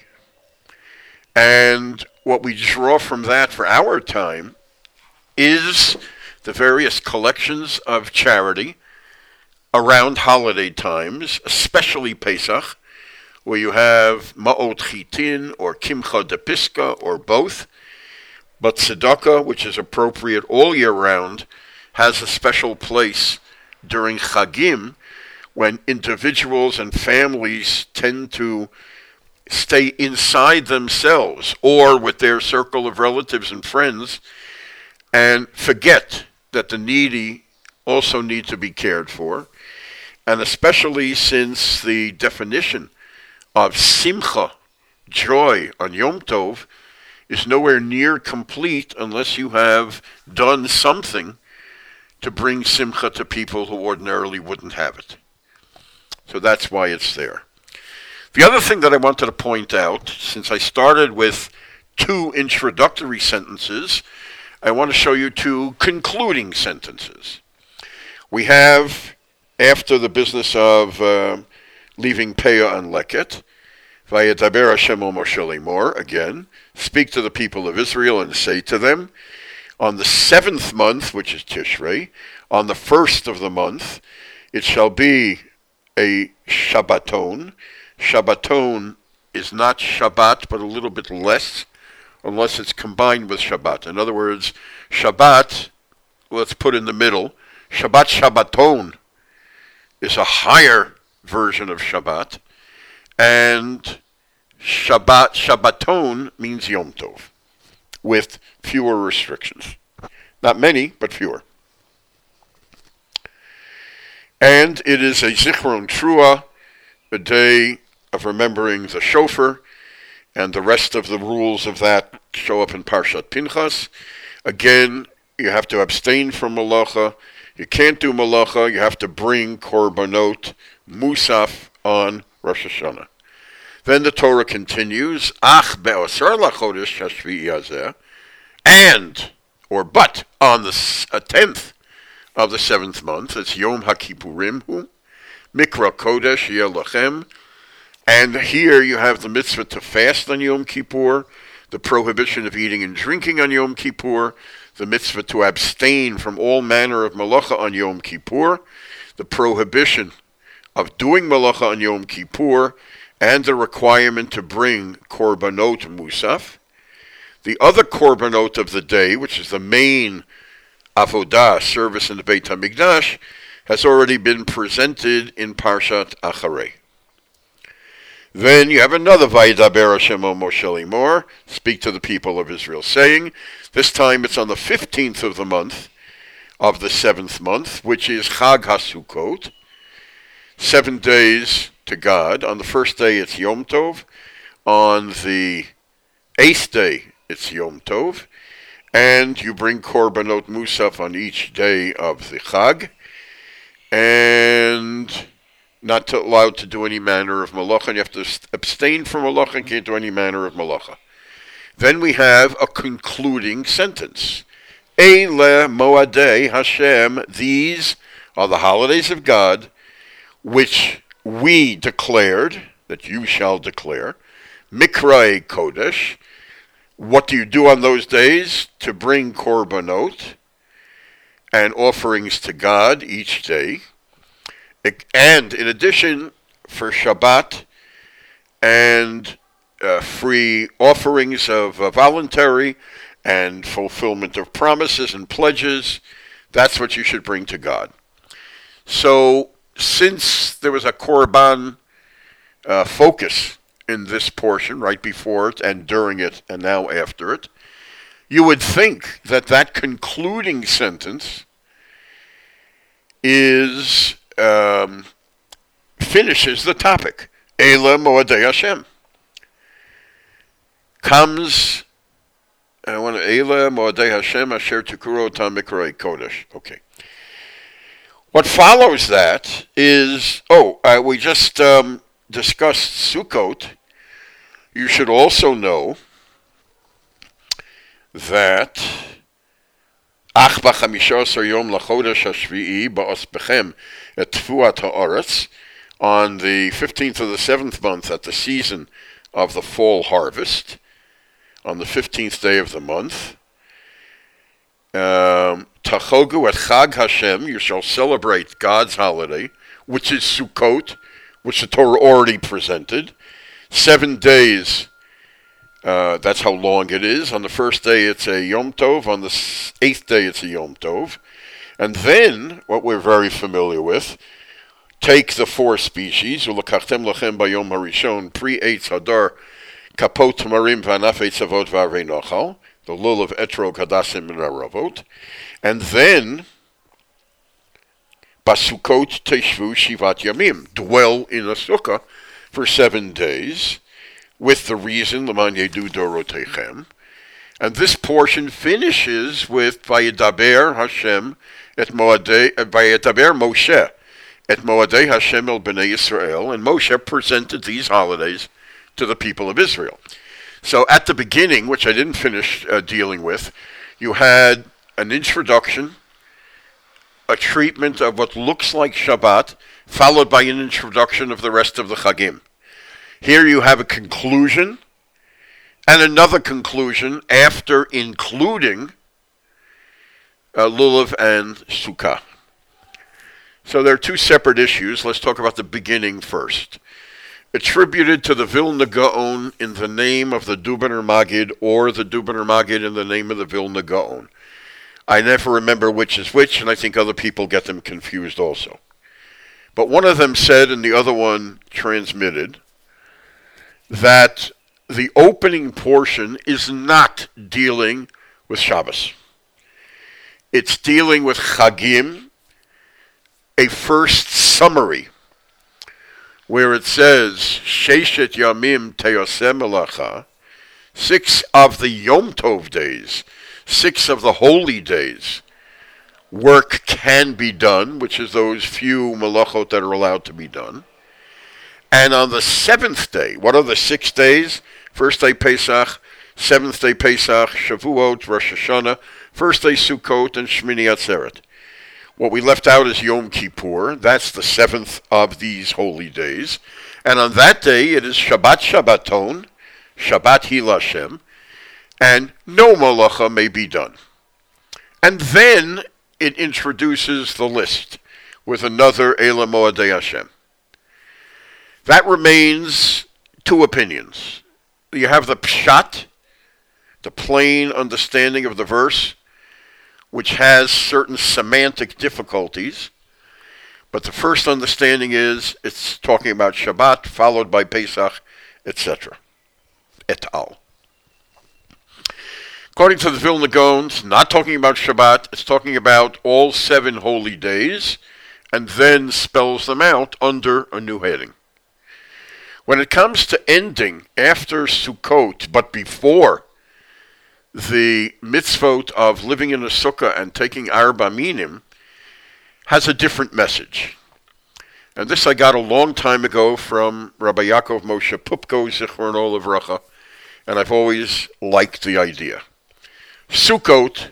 And what we draw from that for our time is the various collections of charity around holiday times, especially Pesach, where you have Ma'ot Chitin or Kimcha de Pisca or both. But tzedakah, which is appropriate all year round, has a special place during Chagim, when individuals and families tend to stay inside themselves or with their circle of relatives and friends and forget that the needy also need to be cared for. And especially since the definition of simcha, joy, on Yom Tov is nowhere near complete unless you have done something to bring simcha to people who ordinarily wouldn't have it. So that's why it's there. The other thing that I wanted to point out, since I started with two introductory sentences, I want to show you two concluding sentences. We have, after the business of uh, leaving Peah and Leket, Vayedaber Hashem o Moshe Lemor, again, speak to the people of Israel and say to them, on the seventh month, which is Tishrei, on the first of the month, it shall be a Shabbaton. Shabbaton is not Shabbat, but a little bit less, unless it's combined with Shabbat. In other words, Shabbat, let's put in the middle, Shabbat Shabbaton is a higher version of Shabbat, and Shabbat Shabbaton means Yom Tov, with fewer restrictions. Not many, but fewer. And it is a Zichron Trua, a day of remembering the shofar, and the rest of the rules of that show up in Parshat Pinchas. Again, you have to abstain from malacha. You can't do malacha. You have to bring korbanot, musaf, on Rosh Hashanah. Then the Torah continues, Ach be'osar lachodesh hashvi'i hazeh, and, or but, on the uh, tenth of the seventh month, it's Yom HaKippurim hu, Mikra Kodesh yeh lachem, and here you have the mitzvah to fast on Yom Kippur, the prohibition of eating and drinking on Yom Kippur, the mitzvah to abstain from all manner of malacha on Yom Kippur, the prohibition of doing malacha on Yom Kippur, and the requirement to bring korbanot musaf. The other korbanot of the day, which is the main avodah, service in the Beit HaMikdash, has already been presented in Parshat Acharei. Then you have another Vayedaber Hashem o Moshe Lemor, speak to the people of Israel, saying, this time it's on the fifteenth of the month, of the seventh month, which is Chag HaSukkot, seven days to God. On the first day it's Yom Tov, on the eighth day it's Yom Tov, and you bring korbanot musaf on each day of the Chag, and not to, allowed to do any manner of malacha, and you have to abstain from malacha and can't do any manner of malacha. Then we have a concluding sentence. Eile Moadei Hashem, these are the holidays of God, which we declared, that you shall declare, Mikrei Kodesh. What do you do on those days? To bring korbanot and offerings to God each day. And in addition, for Shabbat and uh, free offerings of uh, voluntary and fulfillment of promises and pledges, that's what you should bring to God. So, since there was a Korban uh, focus in this portion, right before it and during it and now after it, you would think that that concluding sentence is um, finishes the topic. Eile Moadei Hashem. Comes, I want to, Eile Moadei Hashem asher tikuro otam mikrei kodesh. Okay. What follows that is, oh, uh, we just um, discussed Sukkot. You should also know that Ach b'chamisha asar yom lachodesh hashvi'i ba'os bechem et tfuat ha'aretz, on the fifteenth of the seventh month at the season of the fall harvest, on the fifteenth day of the month, Um, Tachogu at Chag Hashem, you shall celebrate God's holiday, which is Sukkot, which the Torah already presented. Seven days, uh, that's how long it is. On the first day it's a Yom Tov, on the eighth day it's a Yom Tov. And then, what we're very familiar with, take the four species, Ulakachtem lachem bayom harishon, pri eitz hadar, kapot tamarim v'anaf eitz avot v'arvei nochal, the lulav etrog hadassim and aravot, and then basukot teshvu shivat yamim, dwell in a sukkah for seven days, with the reason l'man yedu dorotechem, and this portion finishes with vayedaber Hashem et moadei, vayedaber Moshe et moadei Hashem el bnei Yisrael, and Moshe presented these holidays to the people of Israel. So at the beginning, which I didn't finish uh, dealing with, you had an introduction, a treatment of what looks like Shabbat, followed by an introduction of the rest of the Chagim. Here you have a conclusion, and another conclusion after including uh, Lulav and Sukkah. So there are two separate issues. Let's talk about the beginning first. Attributed to the Vilna Gaon in the name of the Dubner Magid, or the Dubner Magid in the name of the Vilna Gaon. I never remember which is which, and I think other people get them confused also. But one of them said, and the other one transmitted, that the opening portion is not dealing with Shabbos. It's dealing with Chagim, a first summary, where it says, Sheshet Yamim Teoseh Melacha, six of the Yom Tov days, six of the holy days, work can be done, which is those few melachot that are allowed to be done. And on the seventh day, what are the six days? First day Pesach, seventh day Pesach, Shavuot, Rosh Hashanah, first day Sukkot, and Shmini Atzeret. What we left out is Yom Kippur. That's the seventh of these holy days. And on that day, it is Shabbat Shabbaton, Shabbat Hil Hashem, and no malacha may be done. And then it introduces the list with another Eila Moadei Hashem. That remains two opinions. You have the pshat, the plain understanding of the verse, which has certain semantic difficulties. But the first understanding is it's talking about Shabbat, followed by Pesach, et cetera. Et al. According to the Vilna Gaon, it's not talking about Shabbat, it's talking about all seven holy days, and then spells them out under a new heading. When it comes to ending after Sukkot, but before the mitzvot of living in a sukkah and taking arba minim, has a different message. And this I got a long time ago from Rabbi Yaakov Moshe Pupko, Zichrono Livracha, and I've always liked the idea. Sukkot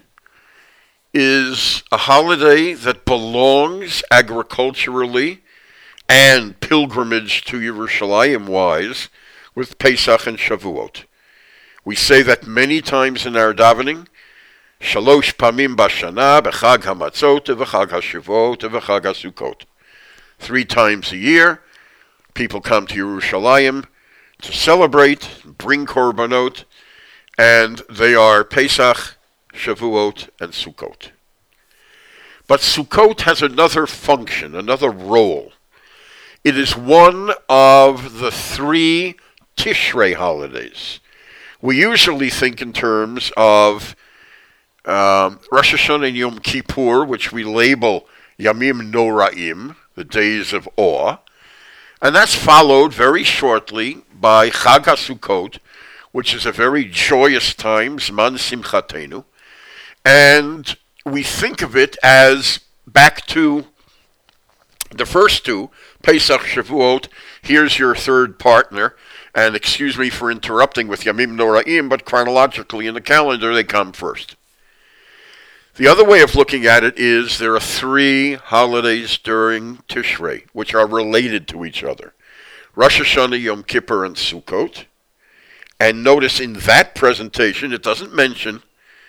is a holiday that belongs agriculturally and pilgrimage to Yerushalayim-wise with Pesach and Shavuot. We say that many times in our davening, Shalosh Pamim Bashana, Bechag HaMatzot, Bechag HaShavot, Bechag HaSukkot. Three times a year, people come to Yerushalayim to celebrate, bring korbanot, and they are Pesach, Shavuot, and Sukkot. But Sukkot has another function, another role. It is one of the three Tishrei holidays. We usually think in terms of um, Rosh Hashanah and Yom Kippur, which we label Yamim Noraim, the days of awe. And that's followed very shortly by Chag HaSukkot, which is a very joyous time, Zman Simchatenu. And we think of it as back to the first two, Pesach, Shavuot. Here's your third partner. And excuse me for interrupting with Yamim Noraim, but chronologically in the calendar, they come first. The other way of looking at it is there are three holidays during Tishrei, which are related to each other. Rosh Hashanah, Yom Kippur, and Sukkot. And notice in that presentation, it doesn't mention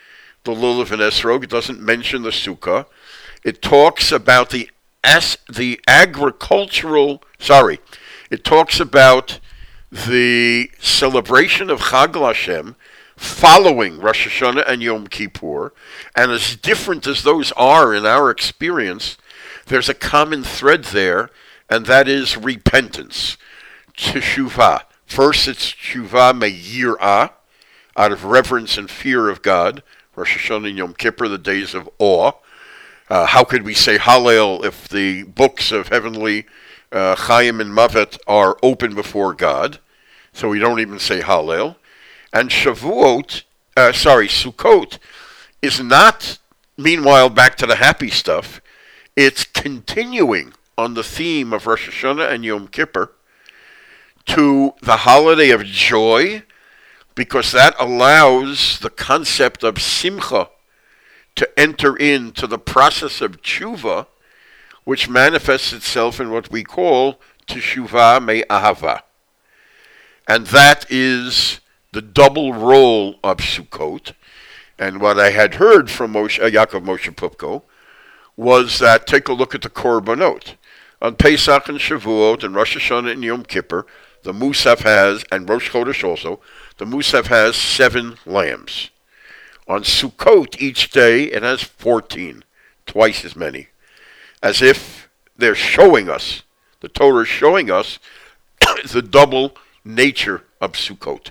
the lulav and esrog. It doesn't mention the sukkah. It talks about the as the agricultural. Sorry, it talks about the celebration of Chag Hashem following Rosh Hashanah and Yom Kippur, and as different as those are in our experience, there's a common thread there, and that is repentance, teshuvah. First, it's teshuvah me'yirah, out of reverence and fear of God. Rosh Hashanah and Yom Kippur, the days of awe. Uh, how could we say Hallel if the books of heavenly uh, Chaim and Mavet are open before God? So we don't even say Hallel. And Shavuot, uh, sorry, Sukkot, is not, meanwhile, back to the happy stuff. It's continuing on the theme of Rosh Hashanah and Yom Kippur to the holiday of joy, because that allows the concept of simcha to enter into the process of tshuva, which manifests itself in what we call teshuvah me'ahava. And that is the double role of Sukkot. And what I had heard from Moshe, uh, Yaakov Moshe Pupko was that, take a look at the Korbanot. On Pesach and Shavuot and Rosh Hashanah and Yom Kippur, the Musaf has, and Rosh Chodesh also, the Musaf has seven lambs. On Sukkot, each day, it has fourteen, twice as many. As if they're showing us, the Torah is showing us the double nature of Sukkot.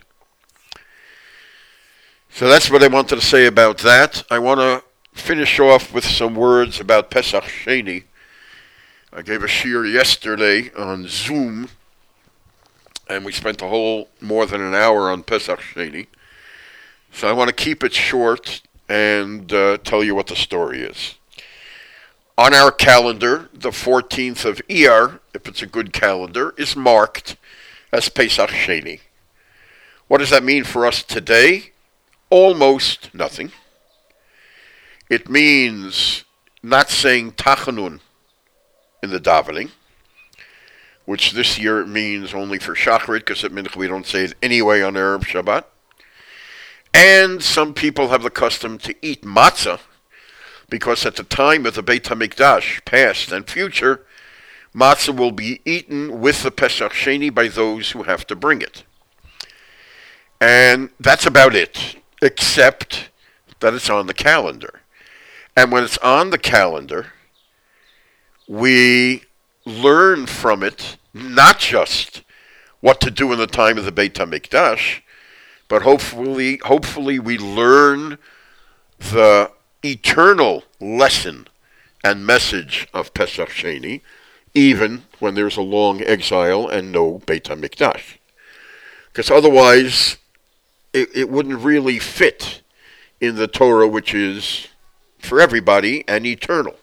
So that's what I wanted to say about that. I want to finish off with some words about Pesach Sheni. I gave a shiur yesterday on Zoom, and we spent a whole more than an hour on Pesach Sheni. So I want to keep it short and uh, tell you what the story is. On our calendar, the fourteenth of Iyar, if it's a good calendar, is marked as Pesach Sheni. What does that mean for us today? Almost nothing. It means not saying Tachanun in the davening, which this year it means only for Shacharit, because at Mincha we don't say it anyway on Erev Shabbat. And some people have the custom to eat matzah, because at the time of the Beit HaMikdash, past and future, matzah will be eaten with the Pesach Sheni by those who have to bring it. And that's about it, except that it's on the calendar. And when it's on the calendar, we learn from it not just what to do in the time of the Beit HaMikdash, but hopefully, hopefully we learn the eternal lesson and message of Pesach Sheni, even when there's a long exile and no Beit HaMikdash. Because otherwise, it, it wouldn't really fit in the Torah, which is for everybody and eternal.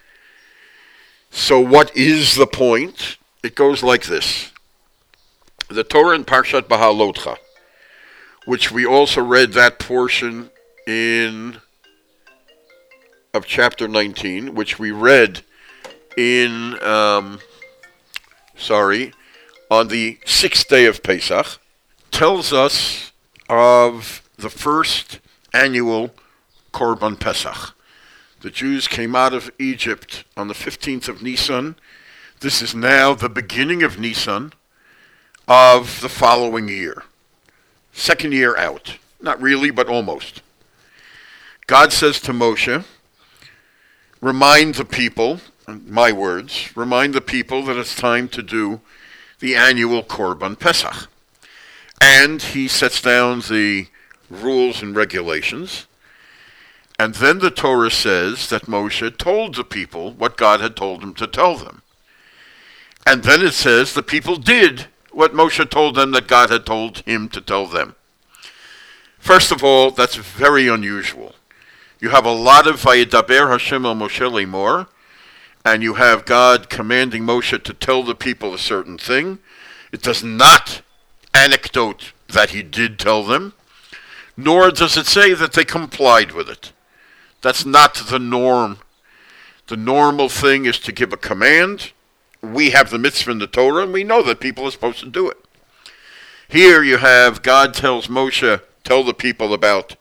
So what is the point? It goes like this. The Torah in Parshat Bahalotcha, which we also read that portion in of chapter nineteen, which we read in, um, sorry, on the sixth day of Pesach, tells us of the first annual Korban Pesach. The Jews came out of Egypt on the fifteenth of Nisan. This is now the beginning of Nisan of the following year. Second year out. Not really, but almost. God says to Moshe, remind the people, my words, remind the people that it's time to do the annual Korban Pesach. And he sets down the rules and regulations. And then the Torah says that Moshe told the people what God had told him to tell them. And then it says the people did what Moshe told them that God had told him to tell them. First of all, that's very unusual. You have a lot of Vayedaber Hashem el Moshe lemor, and you have God commanding Moshe to tell the people a certain thing. It does not anecdote that he did tell them, nor does it say that they complied with it. That's not the norm. The normal thing is to give a command. We have the mitzvah in the Torah, and we know that people are supposed to do it. Here you have God tells Moshe, tell the people about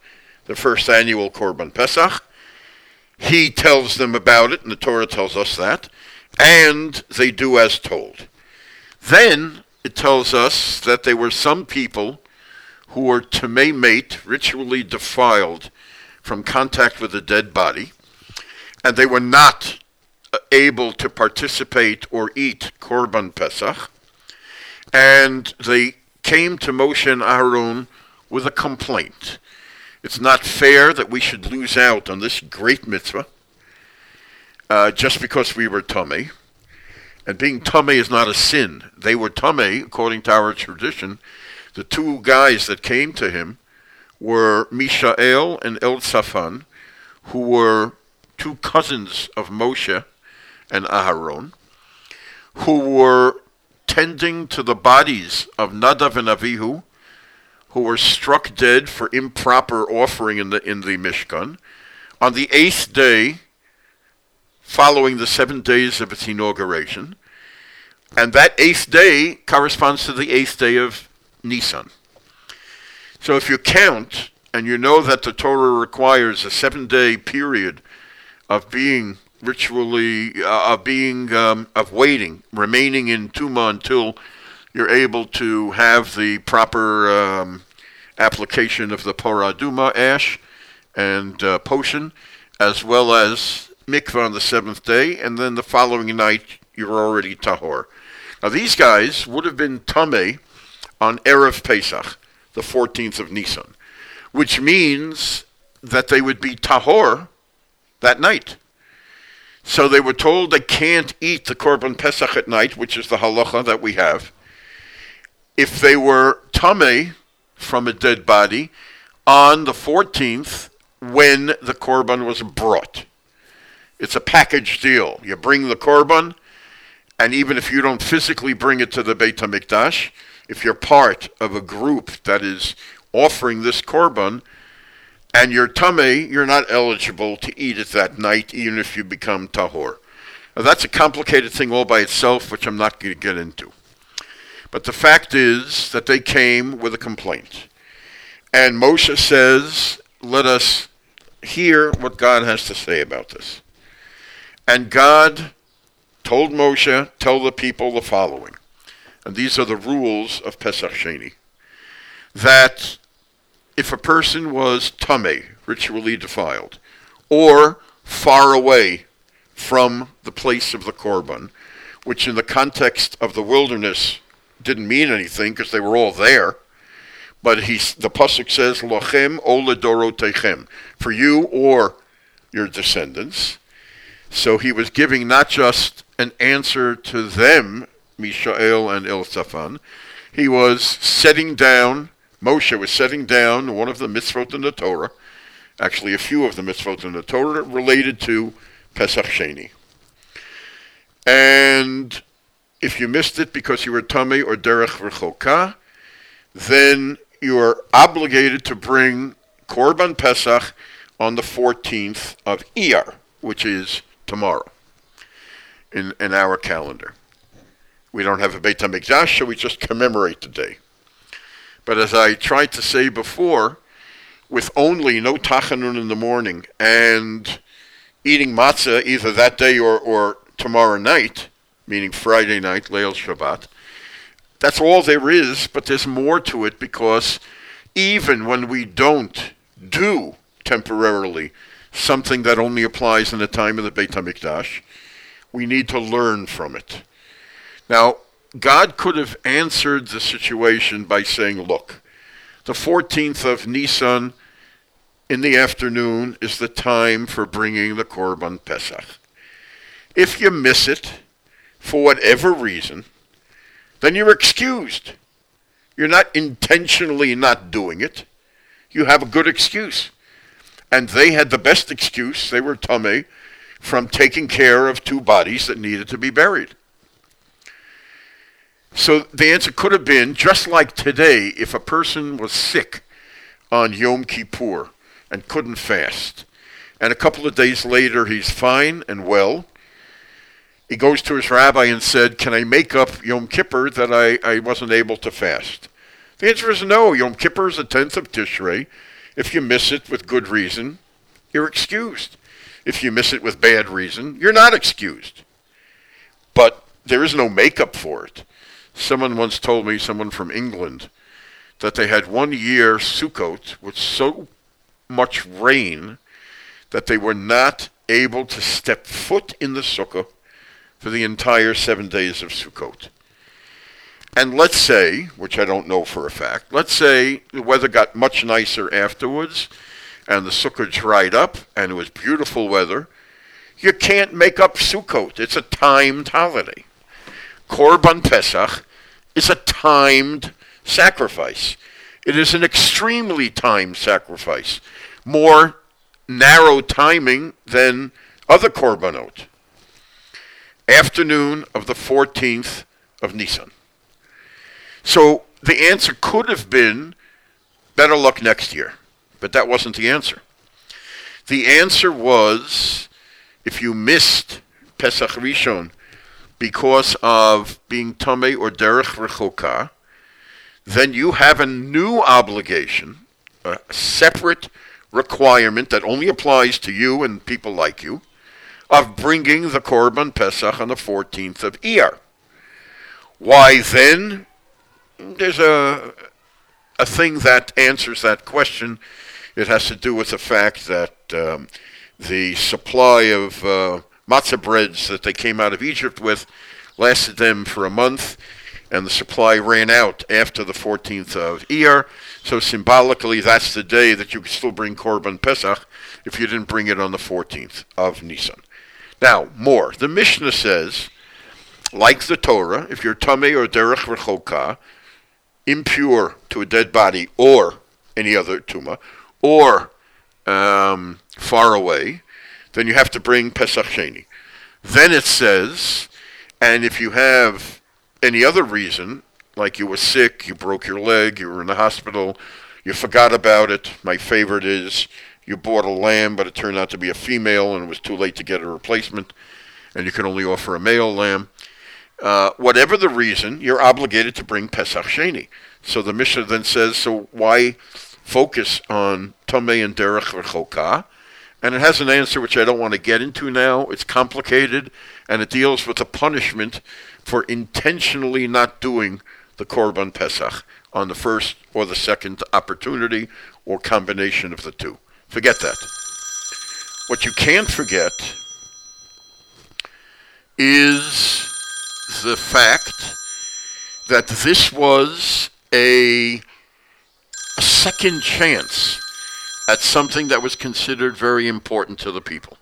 the first annual Korban Pesach. He tells them about it, and the Torah tells us that, and they do as told. Then it tells us that there were some people who were tamei mate, ritually defiled from contact with a dead body, and they were not able to participate or eat Korban Pesach, and they came to Moshe and Aaron with a complaint. It's not fair that we should lose out on this great mitzvah uh, just because we were tamei. And being tamei is not a sin. They were tamei, according to our tradition. The two guys that came to him were Mishael and Elzaphan, who were two cousins of Moshe and Aharon, who were tending to the bodies of Nadav and Avihu, who were struck dead for improper offering in the in the Mishkan, on the eighth day following the seven days of its inauguration. And that eighth day corresponds to the eighth day of Nisan. So if you count, and you know that the Torah requires a seven-day period of being ritually, uh, of being, um, of waiting, remaining in Tuma until you're able to have the proper um, application of the Parah Aduma ash and uh, potion, as well as mikvah on the seventh day, and then the following night you're already tahor. Now these guys would have been tamei on Erev Pesach, the fourteenth of Nisan, which means that they would be tahor that night. So they were told they can't eat the Korban Pesach at night, which is the halacha that we have, if they were tamei from a dead body on the fourteenth when the Korban was brought. It's a package deal. You bring the Korban, and even if you don't physically bring it to the Beit HaMikdash, if you're part of a group that is offering this Korban, and you're tamei, you're not eligible to eat it that night, even if you become tahor. Now that's a complicated thing all by itself, which I'm not going to get into. But the fact is that they came with a complaint. And Moshe says, let us hear what God has to say about this. And God told Moshe, tell the people the following. And these are the rules of Pesach Sheni. That if a person was tamei, ritually defiled, or far away from the place of the Korban, which in the context of the wilderness didn't mean anything because they were all there, but he, the pasuk says, "Lochem o ledorotechem," for you or your descendants. So he was giving not just an answer to them, Mishael and Elzaphan, he was setting down, Moshe was setting down one of the mitzvot in the Torah, actually a few of the mitzvot in the Torah related to Pesach Sheni. And if you missed it because you were tamei or derech rechoka, then you are obligated to bring Korban Pesach on the fourteenth of Iyar, which is tomorrow in, in our calendar. We don't have a Beit HaMikdash, so we just commemorate the day. But as I tried to say before, with only no tachanun in the morning and eating matzah either that day or, or tomorrow night, meaning Friday night, Leil Shabbat, that's all there is, but there's more to it because even when we don't do temporarily something that only applies in the time of the Beit HaMikdash, we need to learn from it. Now, God could have answered the situation by saying, look, the fourteenth of Nisan in the afternoon is the time for bringing the Korban Pesach. If you miss it, for whatever reason, then you're excused. You're not intentionally not doing it. You have a good excuse. And they had the best excuse. They were tamei from taking care of two bodies that needed to be buried. So the answer could have been, just like today, if a person was sick on Yom Kippur and couldn't fast, and a couple of days later he's fine and well, he goes to his rabbi and said, can I make up Yom Kippur that I, I wasn't able to fast? The answer is no. Yom Kippur is the tenth of Tishrei. If you miss it with good reason, you're excused. If you miss it with bad reason, you're not excused. But there is no makeup for it. Someone once told me, someone from England, that they had one year Sukkot with so much rain that they were not able to step foot in the sukkah for the entire seven days of Sukkot. And let's say, which I don't know for a fact, let's say the weather got much nicer afterwards and the sukkah dried up and it was beautiful weather. You can't make up Sukkot. It's a timed holiday. Korban Pesach is a timed sacrifice. It is an extremely timed sacrifice. More narrow timing than other korbanot. Afternoon of the fourteenth of Nisan. So the answer could have been better luck next year, but that wasn't the answer. The answer was if you missed Pesach Rishon because of being Tameh or Derech Rechoka, then you have a new obligation, a separate requirement that only applies to you and people like you, of bringing the Korban Pesach on the fourteenth of Iyar. Why then? There's a a thing that answers that question. It has to do with the fact that um, the supply of uh, matzah breads that they came out of Egypt with lasted them for a month, and the supply ran out after the fourteenth of Iyar. So symbolically, that's the day that you could still bring Korban Pesach if you didn't bring it on the fourteenth of Nisan. Now, more. The Mishnah says, like the Torah, if you're Tameh or Derech Rechoka, impure to a dead body or any other Tumah, or um, far away, then you have to bring Pesach Sheni. Then it says, and if you have any other reason, like you were sick, you broke your leg, you were in the hospital, you forgot about it. My favorite is you bought a lamb, but it turned out to be a female, and it was too late to get a replacement, and you can only offer a male lamb. Uh, whatever the reason, you're obligated to bring Pesach Sheni. So the Mishnah then says, so why focus on Tameh and Derech Rechoka? And it has an answer which I don't want to get into now. It's complicated, and it deals with the punishment for intentionally not doing the Korban Pesach on the first or the second opportunity or combination of the two. Forget that. What you can't forget is the fact that this was a, a second chance at something that was considered very important to the people.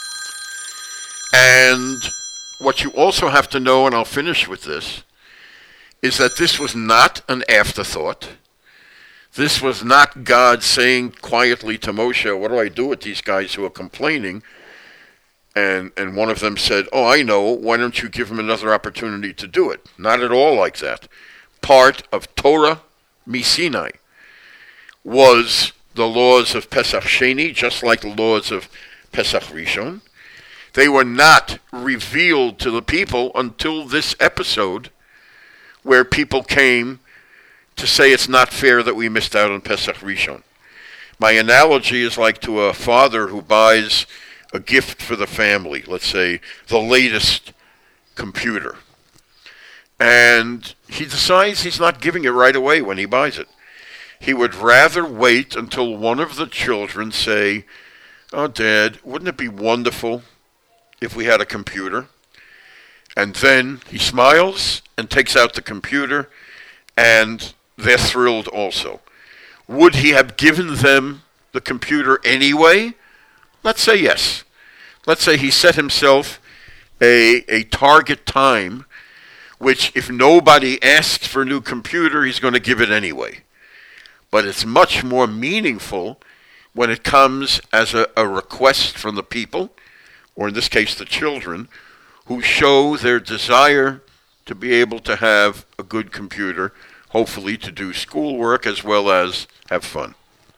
And what you also have to know, and I'll finish with this, is that this was not an afterthought. This was not God saying quietly to Moshe, what do I do with these guys who are complaining? And and one of them said, oh, I know, why don't you give them another opportunity to do it? Not at all like that. Part of Torah Misinai was the laws of Pesach Sheni, just like the laws of Pesach Rishon. They were not revealed to the people until this episode, where people came to say it's not fair that we missed out on Pesach Rishon. My analogy is like to a father who buys a gift for the family, let's say the latest computer. And he decides he's not giving it right away when he buys it. He would rather wait until one of the children say, oh, Dad, wouldn't it be wonderful if we had a computer? And then he smiles and takes out the computer, and they're thrilled also. Would he have given them the computer anyway? Let's say yes. Let's say he set himself a, a target time, which if nobody asks for a new computer, he's going to give it anyway. But it's much more meaningful when it comes as a, a request from the people, or in this case the children, who show their desire to be able to have a good computer, hopefully to do schoolwork as well as have fun.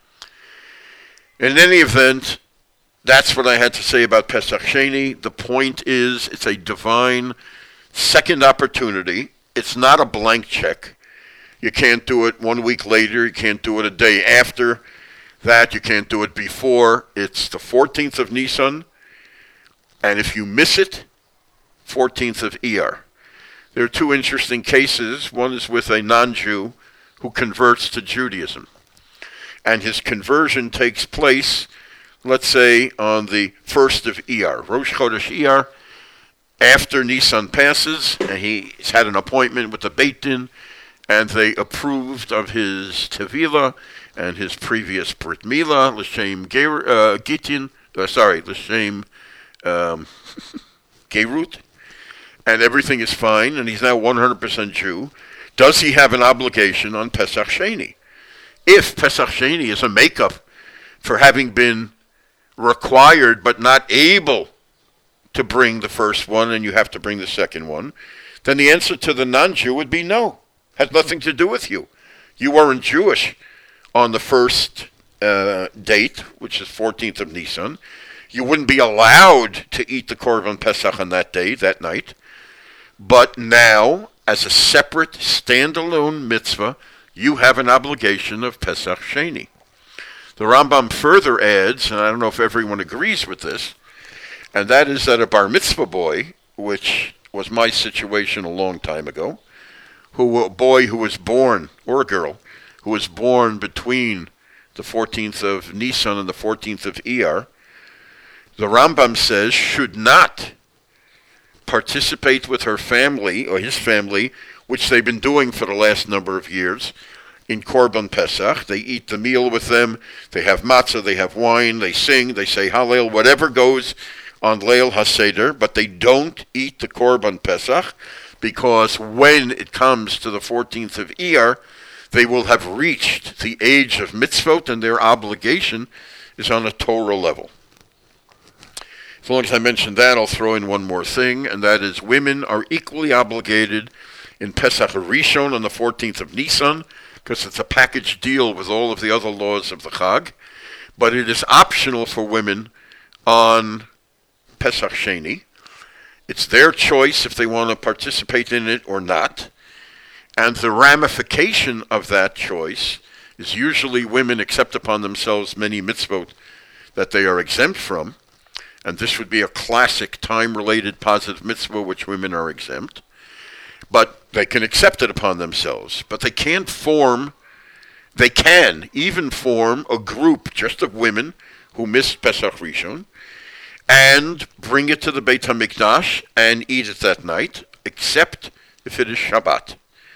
In any event, that's what I had to say about Pesach Sheni. The point is, it's a divine second opportunity. It's not a blank check. You can't do it one week later. You can't do it a day after. that you can't do it before. It's the fourteenth of Nisan, and if you miss it, fourteenth of Iyar. There are two interesting cases. One is with a non-Jew who converts to Judaism, and his conversion takes place, let's say, on the first of Iyar, Rosh Chodesh Iyar, after Nisan passes, and he's had an appointment with the Beit Din, and they approved of his Tevilah and his previous Brit Milah, L'Shem Ger- uh, Gitin, uh, sorry, L'Shem um, Gerut, and everything is fine, and he's now one hundred percent Jew. Does he have an obligation on Pesach Sheni? If Pesach Sheni is a makeup for having been required but not able to bring the first one and you have to bring the second one, then the answer to the non-Jew would be no. Had nothing to do with you. You weren't Jewish on the first uh, date, which is fourteenth of Nisan. You wouldn't be allowed to eat the Korban Pesach on that day, that night. But now, as a separate, standalone mitzvah, you have an obligation of Pesach Sheni. The Rambam further adds, and I don't know if everyone agrees with this, and that is that a bar mitzvah boy, which was my situation a long time ago, who a boy who was born, or a girl, who was born between the fourteenth of Nisan and the fourteenth of Iyar, the Rambam says should not participate with her family, or his family, which they've been doing for the last number of years, in Korban Pesach. They eat the meal with them, they have matzah, they have wine, they sing, they say Hallel, whatever goes on Leil HaSeder, but they don't eat the Korban Pesach, because when it comes to the fourteenth of Iyar, they will have reached the age of mitzvot, and their obligation is on a Torah level. As long as I mention that, I'll throw in one more thing, and that is women are equally obligated in Pesach Rishon on the fourteenth of Nisan, because it's a package deal with all of the other laws of the Chag, but it is optional for women on Pesach Sheni. It's their choice if they want to participate in it or not, and the ramification of that choice is usually women accept upon themselves many mitzvot that they are exempt from, and this would be a classic time-related positive mitzvah which women are exempt, but they can accept it upon themselves. But they can't form, they can even form a group just of women who missed Pesach Rishon and bring it to the Beit HaMikdash and eat it that night, except if it is Shabbat.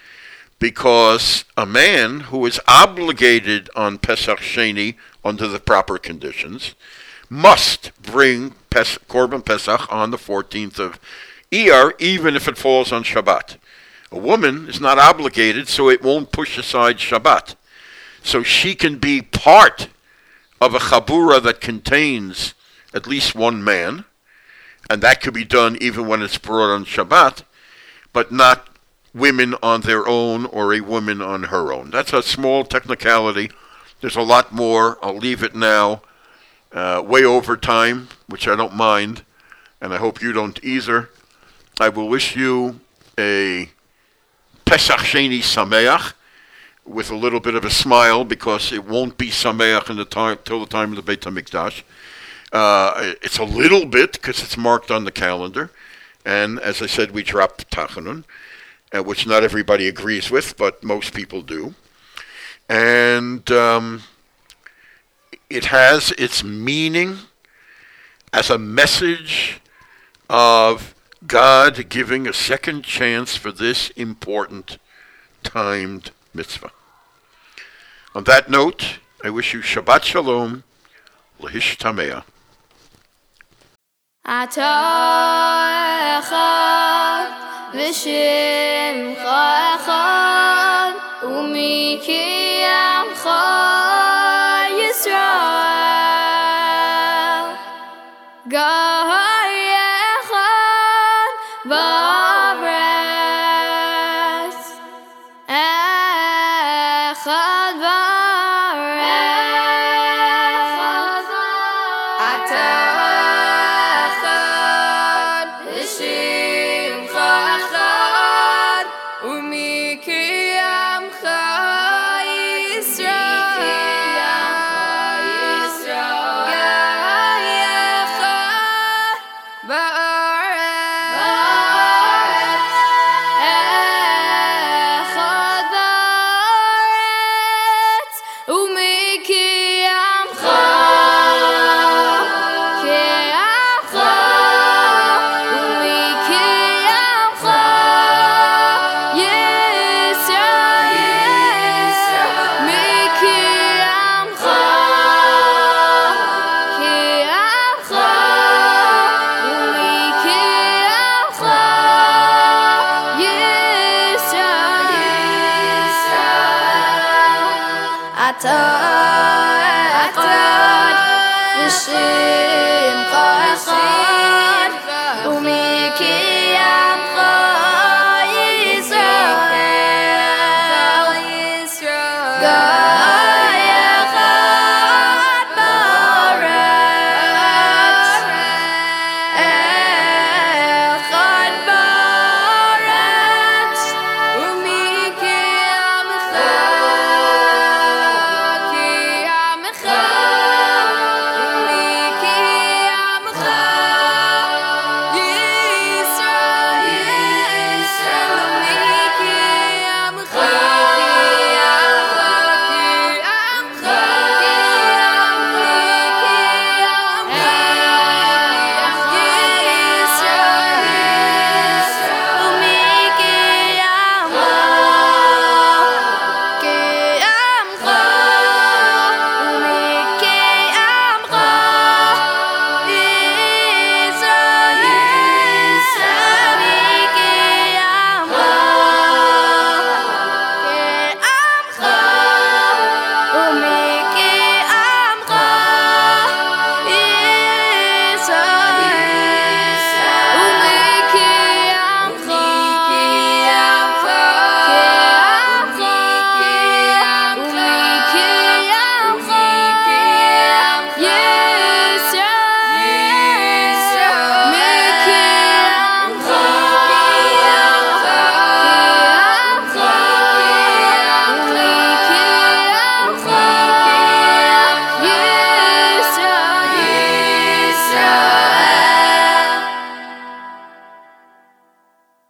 Because a man who is obligated on Pesach Sheni under the proper conditions must bring Pes- Korban Pesach on the fourteenth of Iyar, even if it falls on Shabbat. A woman is not obligated, so it won't push aside Shabbat. So she can be part of a chabura that contains at least one man, and that could be done even when it's brought on Shabbat, but not women on their own or a woman on her own. That's a small technicality. There's a lot more. I'll leave it now. Uh, way over time, which I don't mind, and I hope you don't either. I will wish you a Pesach Sheni Sameach with a little bit of a smile, because it won't be Sameach in the time till the time of the Beit HaMikdash. Uh, it's a little bit because it's marked on the calendar, and as I said, we dropped Tachanun, uh, which not everybody agrees with, but most people do. And um, it has its meaning as a message of God giving a second chance for this important timed mitzvah. On that note, I wish you Shabbat Shalom, L'Hishtamea. אתה אחד ושמך אחד ומקיימך ישראל גוי אחד בארץ אחד בארץ אתה ומקיימך ישראל אתה אחד בשיר